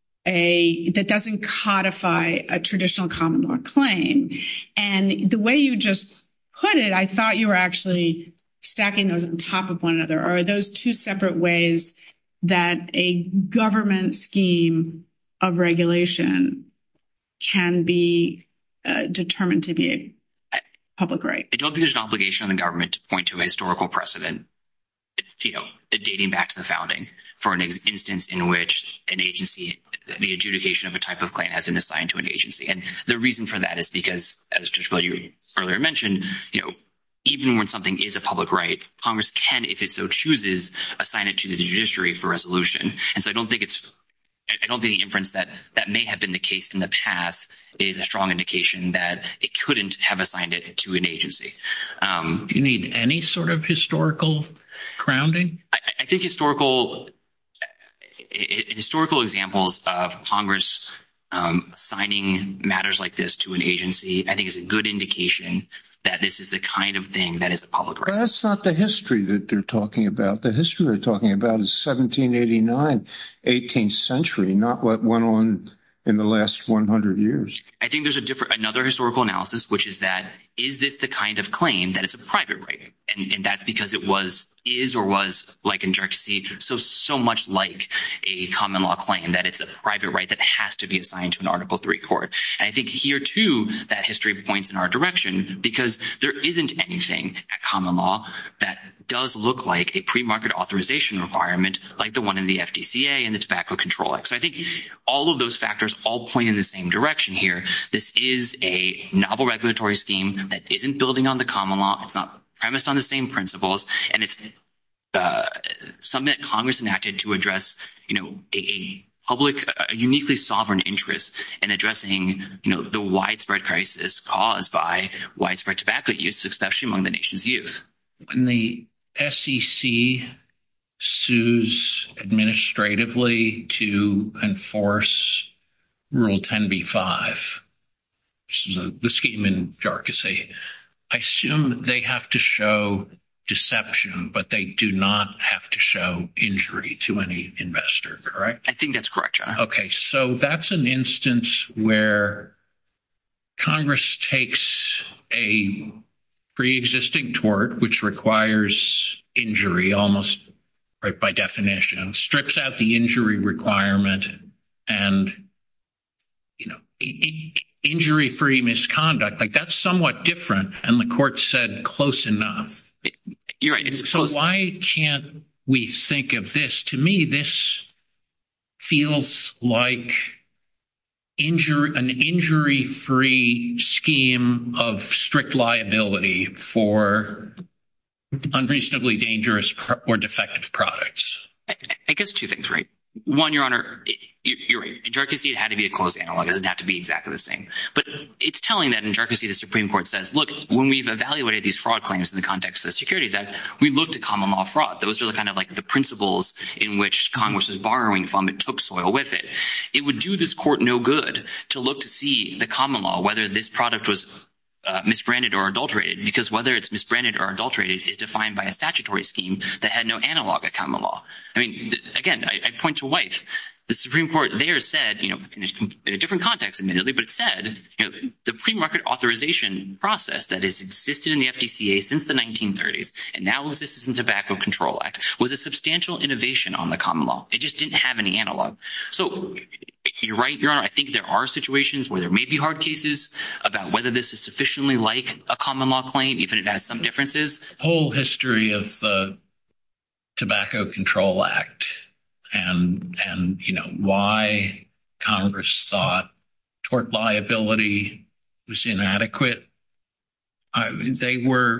a that doesn't codify a traditional common law claim. And the way you just put it, I thought you were actually stacking those on top of one another. Or are those two separate ways that a government scheme of regulation can be uh, determined to be a public right? I don't think there's an obligation on the government to point to a historical precedent, you know, dating back to the founding for an ex- instance in which an agency, the adjudication of a type of claim has been assigned to an agency. And the reason for that is because, as Judge Bill earlier mentioned, you know, even when something is a public right, Congress can, if it so chooses, assign it to the judiciary for resolution. And so I don't think it's I don't think the inference that that may have been the case in the past is a strong indication that it couldn't have assigned it to an agency. Um, Do you need any sort of historical grounding? I, I think historical historical examples of Congress um, assigning matters like this to an agency, I think, is a good indication that this is the kind of thing that is a public right. Well, that's not the history that they're talking about. The history they're talking about is seventeen eighty-nine, eighteenth century, not what went on in the last one hundred years. I think there's a different, another historical analysis, which is that, is this the kind of claim that it's a private right? And, and that's because it was, is or was, like in Jarkissi, so, so much like a common law claim that it's a private right that has to be assigned to an Article three court. And I think here, too, that history points in our direction, because there isn't anything at common law that does look like a pre-market authorization requirement like the one in the F D C A and the Tobacco Control Act. So I think all of those factors all point in the same direction here. This is a novel regulatory scheme that isn't building on the common law. It's not premised on the same principles, and it's uh, something that Congress enacted to address, you know, a, a public, a uniquely sovereign interest in addressing, you know, the widespread crisis caused by widespread tobacco use, especially among the nation's youth. When the S E C sues administratively to enforce Rule ten B five, which is a, the scheme in Jarkissi, I assume they have to show deception, but they do not have to show injury to any investor, correct? I think that's correct, John. Okay, so that's an instance where Congress takes a pre-existing tort, which requires injury almost right by definition, strips out the injury requirement, and, you know, injury-free misconduct, like that's somewhat different, and the court said close enough. You're right. It's so close. Why can't we think of this? To me, this feels like injury, an injury-free scheme of strict liability for unreasonably dangerous or defective products. I, I guess two things, right? One, Your Honor, you're right. In Jarkissi, it had to be a close analog. It doesn't have to be exactly the same. But it's telling that in Jarkissi, the Supreme Court says, look, when we've evaluated these fraud claims in the context of the Securities Act, we looked at common law fraud. Those are the kind of like the principles in which Congress was borrowing from. It took soil with it. It would do this court no good to look to see the common law, whether this product was Uh, misbranded or adulterated, because whether it's misbranded or adulterated is defined by a statutory scheme that had no analog at common law. I mean, th- again, I, I point to Wythe. The the Supreme Court there said, you know, in a, in a different context, admittedly, but it said, you know, the pre-market authorization process that has existed in the F D C A since the nineteen thirties and now exists in the Tobacco Control Act was a substantial innovation on the common law. It just didn't have any analog. So you're right, Your Honor. I think there are situations where there may be hard cases about whether this is sufficiently like a common law claim, even if it has some differences. Whole history of the Tobacco Control Act and, and you know, why Congress thought tort liability was inadequate. I, they were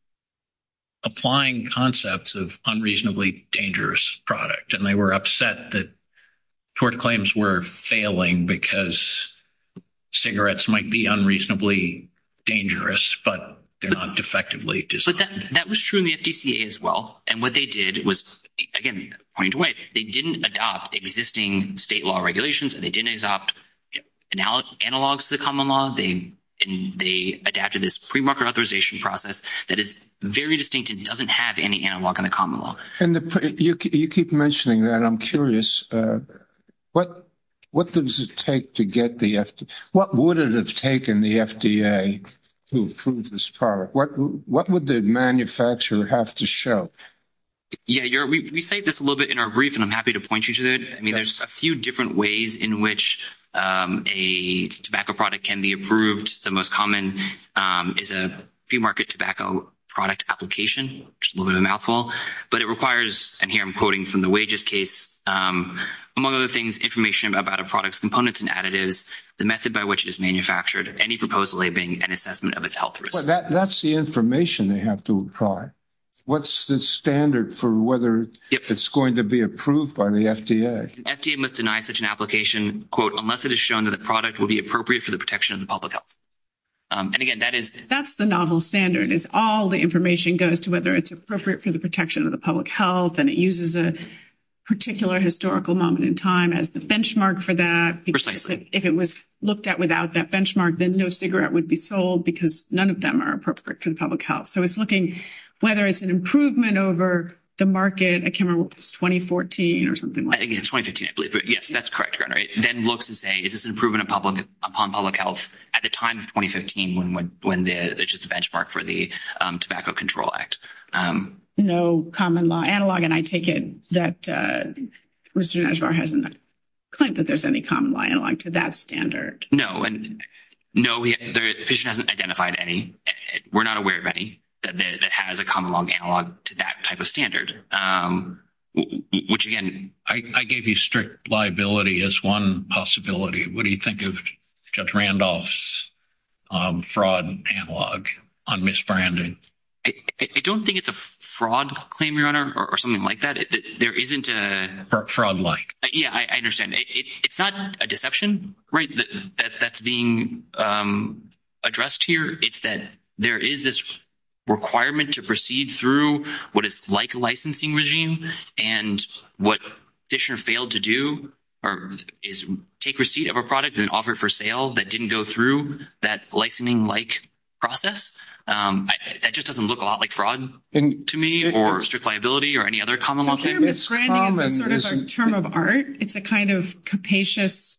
applying concepts of unreasonably dangerous product, and they were upset that tort claims were failing because cigarettes might be unreasonably dangerous, but they're not defectively designed. But that, that was true in the F D C A as well. And what they did was, again, pointing to White, they didn't adopt existing state law regulations, and they didn't adopt you know, anal- analogs to the common law. They and they adapted this pre-market authorization process that is very distinct and doesn't have any analog in the common law. And the, you, you keep mentioning that. I'm curious. Uh, what what does it take to get the F D A? What would it have taken the F D A to approve this product? What what would the manufacturer have to show? Yeah, you're, we, we cite this a little bit in our brief, and I'm happy to point you to it. I mean, there's a few different ways in which um, a tobacco product can be approved. The most common um, is a pre-market tobacco product application, which is a little bit of a mouthful, but it requires, and here I'm quoting from the Wages case, um, among other things, information about a product's components and additives, the method by which it is manufactured, any proposed labeling, and assessment of its health risks. Well, that, that's the information they have to apply. What's the standard for whether yep. it's going to be approved by the F D A? F D A must deny such an application, quote, unless it is shown that the product will be appropriate for the protection of the public health. Um, and again, that is that's the novel standard. Is all the information goes to whether it's appropriate for the protection of the public health, and it uses a particular historical moment in time as the benchmark for that. Precisely. If it was looked at without that benchmark, then no cigarette would be sold because none of them are appropriate for the public health. So it's looking whether it's an improvement over the market. I can't remember what it was, twenty fourteen or something like that. I think it's twenty fifteen, I believe. But yes, that's correct, Your Honor. It then looks to say, is this an improvement in public, upon public health at the time of twenty fifteen when when, when the, it's just the benchmark for the um, Tobacco Control Act. Um, no common law analog, and I take it that uh, Mister Najvar hasn't claimed that there's any common law analog to that standard. No, and no, he, the petition hasn't identified any. We're not aware of any that that has a common law analog to that type of standard. Um, which again, I, I gave you strict liability as one possibility. What do you think of Judge Randolph's um, fraud analog on misbranding? I, I don't think it's a fraud claim, Your Honor, or, or something like that. It, it, there isn't a fraud-like. Uh, yeah, I, I understand. It, it, it's not a deception, right? That, that that's being um, addressed here. It's that there is this requirement to proceed through what is like a licensing regime, and what petitioner failed to do or is take receipt of a product and then offer it for sale that didn't go through that licensing like process. Um, I, that just doesn't look a lot like fraud and to me, it, or strict liability or any other common so law claim. Misbranding is a sort of a term of art. It's a kind of capacious.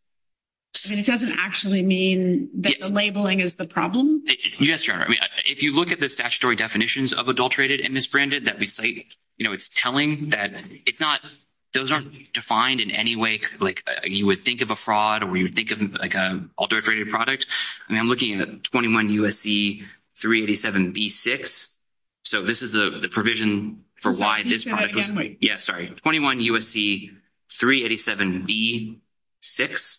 I mean, it doesn't actually mean that yeah. the labeling is the problem. It, yes, Your Honor. I mean, if you look at the statutory definitions of adulterated and misbranded that we cite, you know, it's telling that it's not. Those aren't defined in any way like uh, you would think of a fraud or you would think of like a adulterated product. I mean, I'm looking at twenty-one U S C three eighty-seven B six. So this is the, the provision for I'm why sorry, this product was. Wait. Yeah, sorry. twenty-one U S C three eighty-seven B six.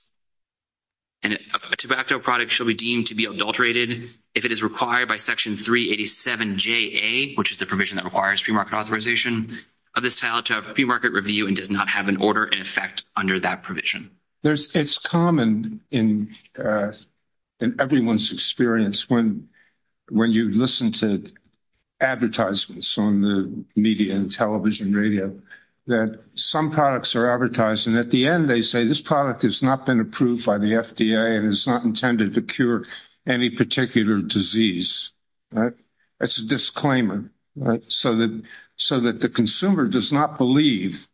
And a, a tobacco product shall be deemed to be adulterated if it is required by Section three eighty-seven J A, which is the provision that requires pre-market authorization of this title to have pre-market review and does not have an order in effect under that provision. There's, it's common in uh, in everyone's experience when when you listen to advertisements on the media and television, radio, that some products are advertised, and at the end they say this product has not been approved by the F D A and is not intended to cure any particular disease. Right? That's a disclaimer, right? So that so that the consumer does not believe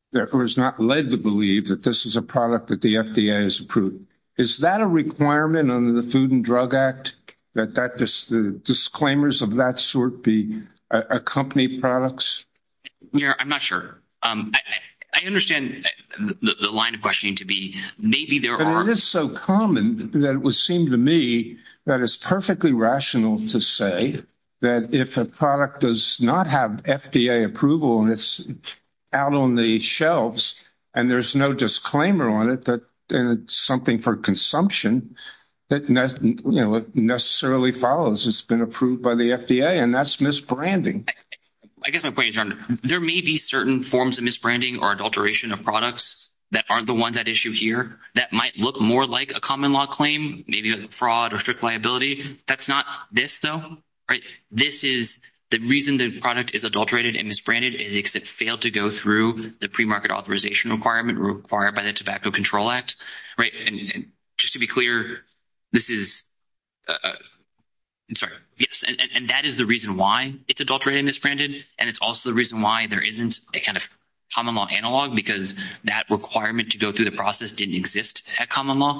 or is not led to believe that this is a product that the F D A has approved. Is that a requirement under the Food and Drug Act, that that dis- the disclaimers of that sort be uh, accompany products? Yeah, I'm not sure. Um, I, I understand the, the line of questioning to be maybe there but are. It is so common that it would seem to me that it's perfectly rational to say that if a product does not have F D A approval and it's out on the shelves and there's no disclaimer on it, that and it's something for consumption, that ne- you know it necessarily follows it's been approved by the F D A, and that's misbranding. I guess my point is, John, there may be certain forms of misbranding or adulteration of products that aren't the ones at issue here that might look more like a common law claim, maybe like fraud or strict liability. That's not this, though, right? This is the reason the product is adulterated and misbranded is because it failed to go through the pre-market authorization requirement required by the Tobacco Control Act, right? And, and just to be clear, this is uh, – sorry, yes, and, and, and that is the reason why it's adulterated and misbranded, and it's also the reason why there isn't a kind of common law analog, because that requirement to go through the process didn't exist at common law.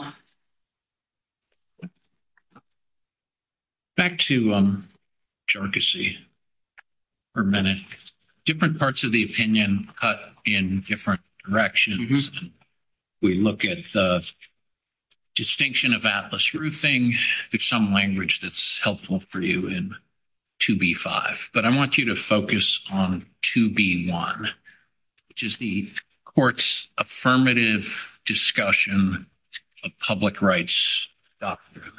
Back to um, Jarkissi for a minute. Different parts of the opinion cut in different directions. Mm-hmm. We look at the distinction of Atlas Roofing. There's some language that's helpful for you in two B five, but I want you to focus on two B one, which is the court's affirmative discussion of public rights doctrine.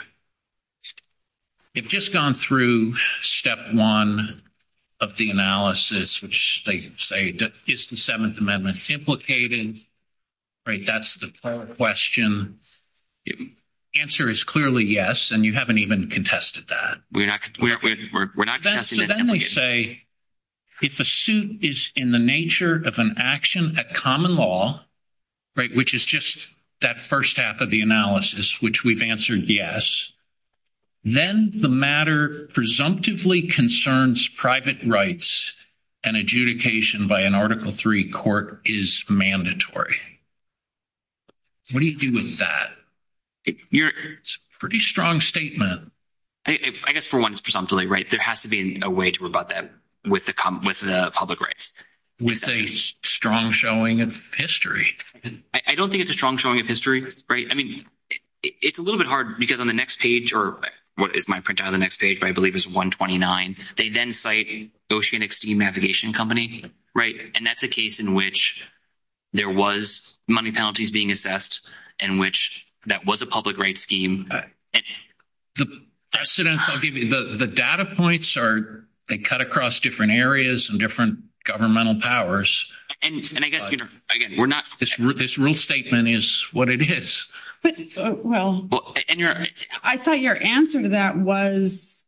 You've just gone through step one of the analysis, which they say, is the Seventh Amendment implicated? Right, that's the question. The answer is clearly yes, and you haven't even contested that. We're not. We're we're, we're not contesting that. So then they say, if a suit is in the nature of an action at common law, right, which is just that first half of the analysis, which we've answered yes, then the matter presumptively concerns private rights, and adjudication by an Article three court is mandatory. What do you do with that? You're, it's a pretty strong statement. I, I guess for one, it's presumptively right. There has to be a way to rebut that with the com- with the public rights. With exactly. a strong showing of history. I, I don't think it's a strong showing of history, right? I mean, it, it's a little bit hard because on the next page, or what is my printout on the next page, but I believe is one twenty-nine, they then cite Oceanic Steam Navigation Company, right? And that's a case in which there was money penalties being assessed, in which that was a public rights scheme. Uh, and the precedents I'll give you, the, the data points are, they cut across different areas and different governmental powers. And and I guess, uh, you know, again, we're not. This this rule statement is what it is. But, uh, well, well, and you're. I thought your answer to that was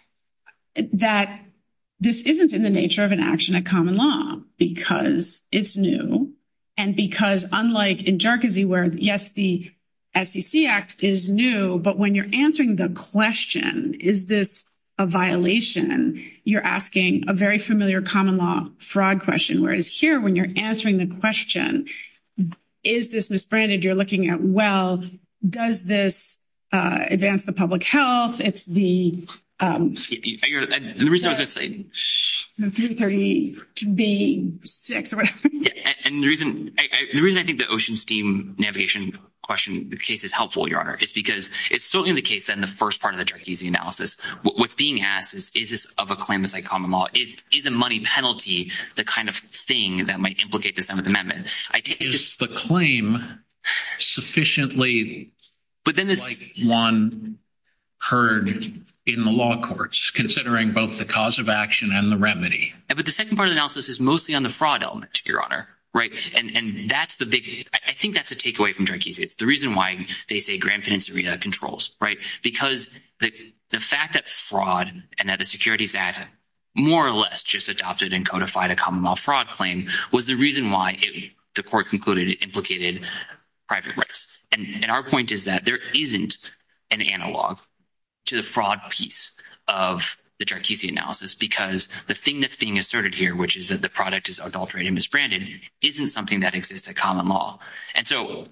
that this isn't in the nature of an action at common law because it's new. And because unlike in Jarkissi, where, yes, the S E C Act is new, but when you're answering the question, is this a violation, you're asking a very familiar common law fraud question. Whereas here, when you're answering the question, is this misbranded, you're looking at, well, does this uh, advance the public health? It's the um, you're, and the reason the, I was going to say the three thirty B six or whatever. Yeah, and, and the reason I, I, the reason I think the ocean steam navigation question, the case is helpful, Your Honor, is because it's certainly the case that in the first part of the Jarkissi analysis, what, what's being asked is, is this of a claim that's like common law? Is is a money penalty the kind of thing that might implicate the Seventh Amendment? I take is this, the claim sufficiently but then this, like one heard in the law courts, considering both the cause of action and the remedy? But the second part of the analysis is mostly on the fraud element, Your Honor. Right. And and that's the big I think that's a takeaway from Jarkissi. It's the reason why they say Grand Peninsula controls. Right. Because the the fact that fraud and that the Securities Act more or less just adopted and codified a common law fraud claim was the reason why it, the court concluded it implicated private rights. And, and our point is that there isn't an analog to the fraud piece of the Jarkisi analysis, because the thing that's being asserted here, which is that the product is adulterated and misbranded, isn't something that exists at common law. And so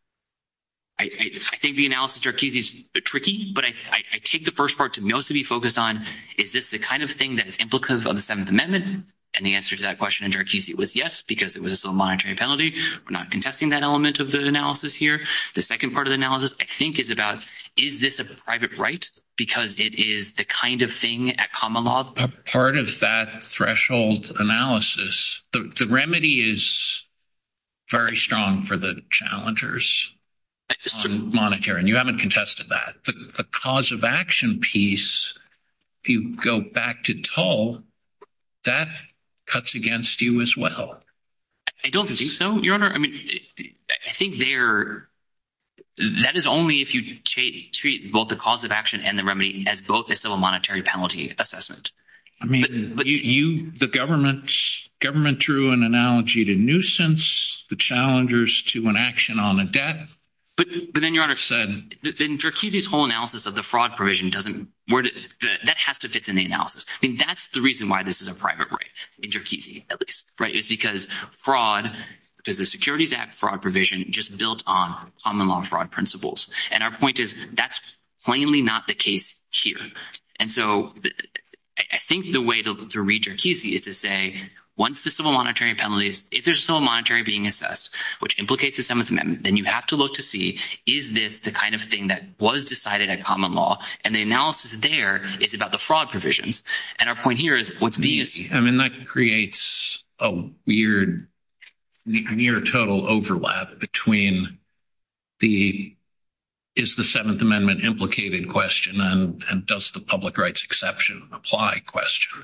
I, I, I think the analysis of Jarkisi is tricky, but I, I, I take the first part to mostly be focused on, is this the kind of thing that is implicative of the Seventh Amendment? And the answer to that question in Jarkisi was yes, because it was a civil monetary penalty. We're not contesting that element of the analysis here. The second part of the analysis, I think, is about, is this a private right? Because it is the kind of thing at common law. A part of that threshold analysis, the, the remedy is very strong for the challengers on monetary, and you haven't contested that. The, the cause of action piece, if you go back to Tull, that cuts against you as well. I don't think so, Your Honor. I mean, I think there, that is only if you treat, treat both the cause of action and the remedy as both a civil monetary penalty assessment. I mean, but, but, you, you, the government, government drew an analogy to nuisance, the challengers to an action on a debt. But, but then, Your Honor, said, then Jarkisi's whole analysis of the fraud provision doesn't, where the, that has to fit in the analysis. I mean, that's the reason why this is a private right, in Jarkisi, at least, right? Is because fraud, because the Securities Act fraud provision just built on common law fraud principles. And our point is, that's plainly not the case here. And so I think the way to, to read Jarkisi is to say, once the civil monetary penalties, if there's a civil monetary being assessed, which implicates the Seventh Amendment, then you have to look to see, is this the kind of thing that was decided at common law? And the analysis there is about the fraud provisions. And our point here is what's being – I mean, that creates a weird near total overlap between the is the Seventh Amendment implicated question and, and does the public rights exception apply question.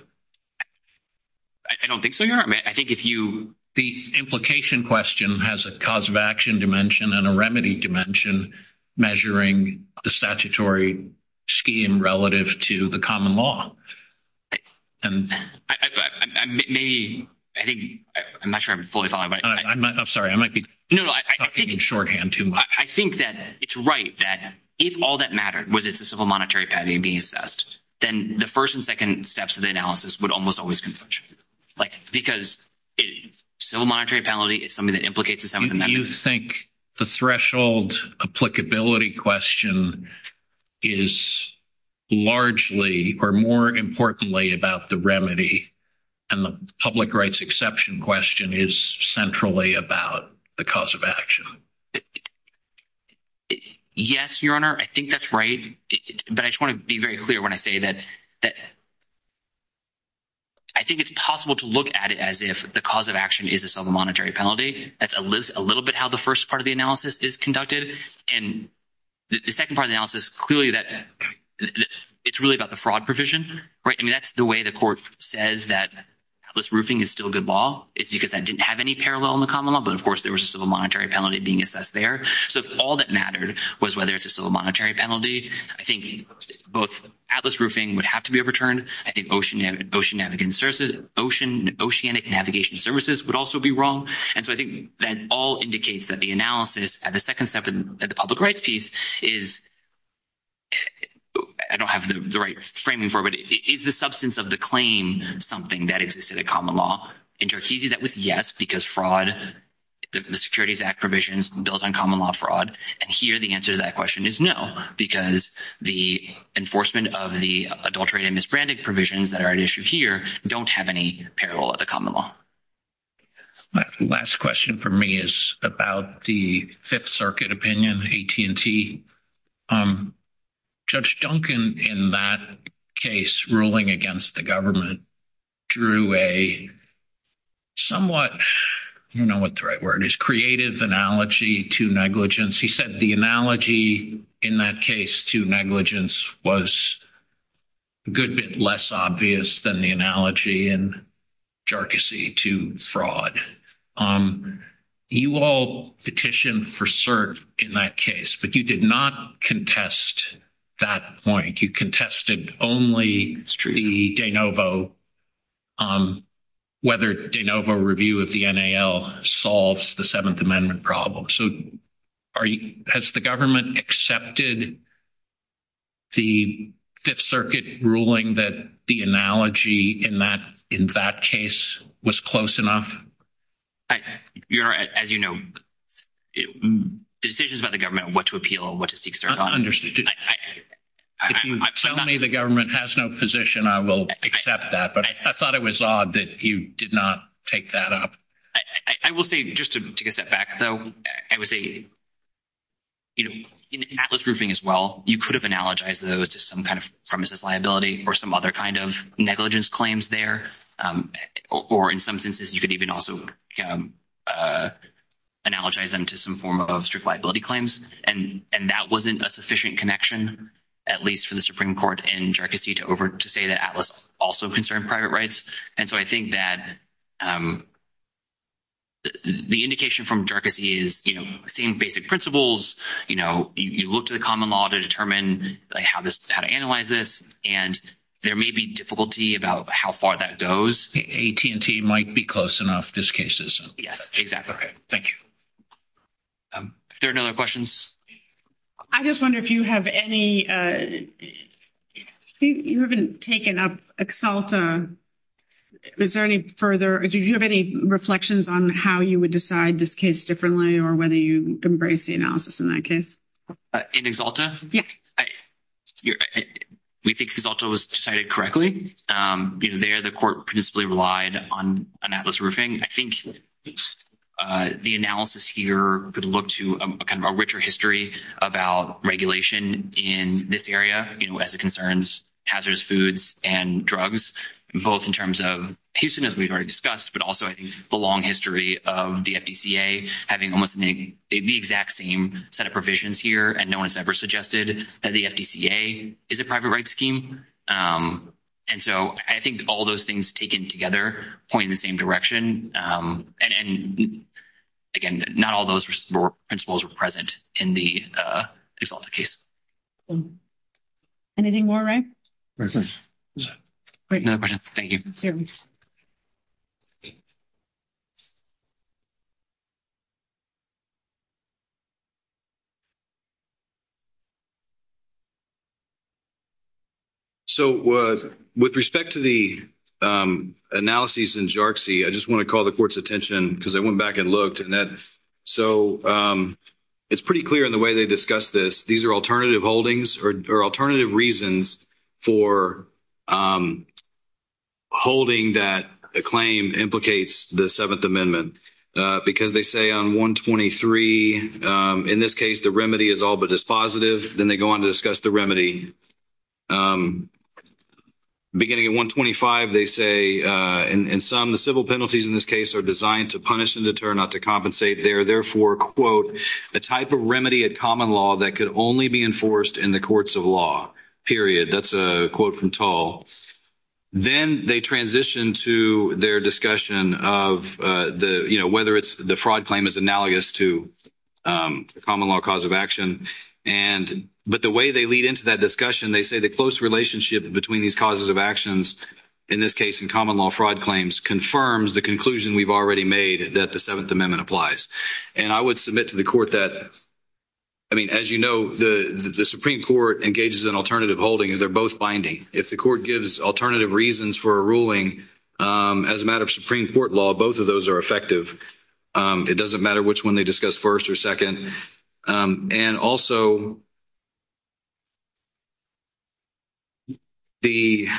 I don't think so, Your Honor. I mean, I think if you – the implication question has a cause of action dimension and a remedy dimension measuring the statutory scheme relative to the common law. And I, I, I, maybe I think – I'm not sure I'm fully following. But I, I, I'm, I'm sorry. I might be no, no, I, talking I think, in shorthand too much. I, I think that it's right that if all that mattered was it's a civil monetary penalty being assessed, then the first and second steps of the analysis would almost always converge. Like, because it, civil monetary penalty is something that implicates the Seventh Amendment. You think the threshold applicability question is largely or more importantly about the remedy, and the public rights exception question is centrally about the cause of action? Yes, Your Honor, I think that's right. It, but I just want to be very clear when I say that that – I think it's possible to look at it as if the cause of action is a civil monetary penalty. That's a, li- a little bit how the first part of the analysis is conducted. And the, the second part of the analysis, clearly that it's really about the fraud provision, right? I mean, that's the way the court says that Atlas Roofing is still good law. It's because that didn't have any parallel in the common law, but of course there was a civil monetary penalty being assessed there. So if all that mattered was whether it's a civil monetary penalty, I think both Atlas Roofing would have to be overturned. I think Ocean, Ocean Navigation Services, Ocean, Oceanic Navigation Services would also be wrong. And so I think that all indicates that the analysis at the second step of the public rights piece is – I don't have the, the right framing for it, but is the substance of the claim something that existed at common law? In Jarkisi, that was yes, because fraud, the, the Securities Act provisions built on common law fraud. And here the answer to that question is no, because the enforcement of the adulterated and misbranded provisions that are at issue here don't have any parallel at the common law. My last question for me is about the Fifth Circuit opinion, A T and T. Um, Judge Duncan, in that case, ruling against the government, drew a somewhat, I don't know what the right word is, creative analogy to negligence. He said the analogy in that case to negligence was a good bit less obvious than the analogy in Jarkisi to fraud. Um, you all petitioned for cert in that case, but you did not contest that point. You contested only the de novo, um, whether de novo review of the N A L solves the Seventh Amendment problem. So are you, has the government accepted the Fifth Circuit ruling that the analogy in that in that case was close enough? I, Your Honor, as you know, it, the decisions about the government, what to appeal and what to seek cert on. Understood. I, I, if you I, tell not, me the government has no position, I will accept I, that. But I, I thought it was odd that you did not take that up. I, I, I will say, just to take a step back, though, I would say, you know, in Atlas Roofing as well, you could have analogized those to some kind of premises liability or some other kind of negligence claims there. Um, or, or in some senses, you could even also um, uh, analogize them to some form of strict liability claims. And and that wasn't a sufficient connection, at least for the Supreme Court in Jarkissi to over to say that Atlas also concerned private rights. And so I think that um, the, the indication from Jarkissi is, you know, same basic principles. You know, you, you look to the common law to determine like how this how to analyze this, and there may be difficulty about how far that goes. A T and T might be close enough. This case isn't. Yes, exactly. Okay, thank you. Um, if there are no other questions. I just wonder if you have any, uh, you, you haven't taken up Exalta. Is there any further, do you have any reflections on how you would decide this case differently or whether you embrace the analysis in that case? Uh, in Exalta? Yeah. I, you're, I, we think Exalta was decided correctly. Um, you know, there the court principally relied on, on Atlas Roofing. I think uh, the analysis here could look to a, a kind of a richer history about regulation in this area, you know, as it concerns hazardous foods and drugs, both in terms of Houston, as we've already discussed, but also I think the long history of the F D C A having almost an, the exact same set of provisions here, and no one has ever suggested that the F D C A is a private rights scheme. Um, and so I think all those things taken together point in the same direction. Um, and, and again, not all those principles were present in the uh, Exalta case. Anything more, Ray? Great. Another question. Thank you. Serious. So uh, with respect to the um, analyses in Jarkissi, I just want to call the court's attention because I went back and looked, and that so um, it's pretty clear in the way they discuss this. These are alternative holdings or, or alternative reasons for um, holding that a claim implicates the Seventh Amendment. Uh, because they say on one twenty-three, um, in this case, the remedy is all but dispositive. Then they go on to discuss the remedy. Um, beginning at one twenty-five, they say, uh, in, in sum, the civil penalties in this case are designed to punish and deter, not to compensate. They are therefore, quote, a type of remedy at common law that could only be enforced in the courts of law, period. That's a quote from Tull. Then they transition to their discussion of uh, the, you know, whether it's the fraud claim is analogous to um, the common law cause of action. And but the way they lead into that discussion, they say the close relationship between these causes of actions, in this case in common law fraud claims, confirms the conclusion we've already made that the Seventh Amendment applies. And I would submit to the court that, I mean, as you know, the, the, the Supreme Court engages in alternative holdings. They're both binding. If the court gives alternative reasons for a ruling um, as a matter of Supreme Court law, both of those are effective. Um, it doesn't matter which one they discuss first or second. Um, and also, the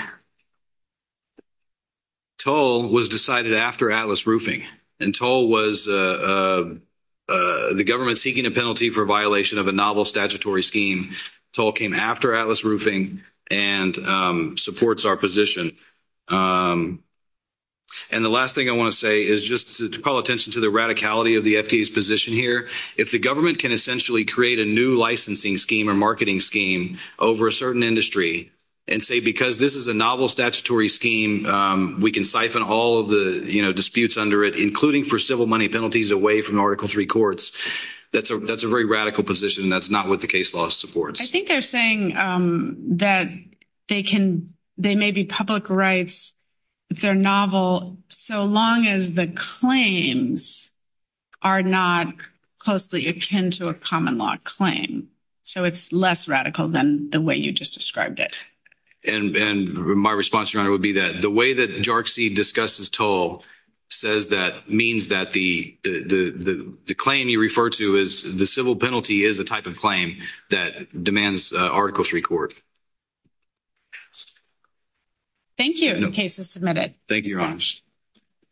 Tull was decided after Atlas Roofing, and Tull was uh, uh, uh, the government seeking a penalty for violation of a novel statutory scheme. Tull came after Atlas Roofing and um, supports our position. Um, And the last thing I want to say is just to call attention to the radicality of the F D A's position here. If the government can essentially create a new licensing scheme or marketing scheme over a certain industry and say, because this is a novel statutory scheme, um, we can siphon all of the, you know, disputes under it, including for civil money penalties, away from Article three courts. That's a that's a very radical position, and that's not what the case law supports. I think they're saying um, that they can they may be public rights if they're novel, so long as the claims are not closely akin to a common law claim. So it's less radical than the way you just described it. And and my response, Your Honor, would be that the way that JARC discusses toll says that means that the the, the the the claim you refer to is the civil penalty is a type of claim that demands uh, Article three court. Thank you. No. The case is submitted. Thank you, Your Honors.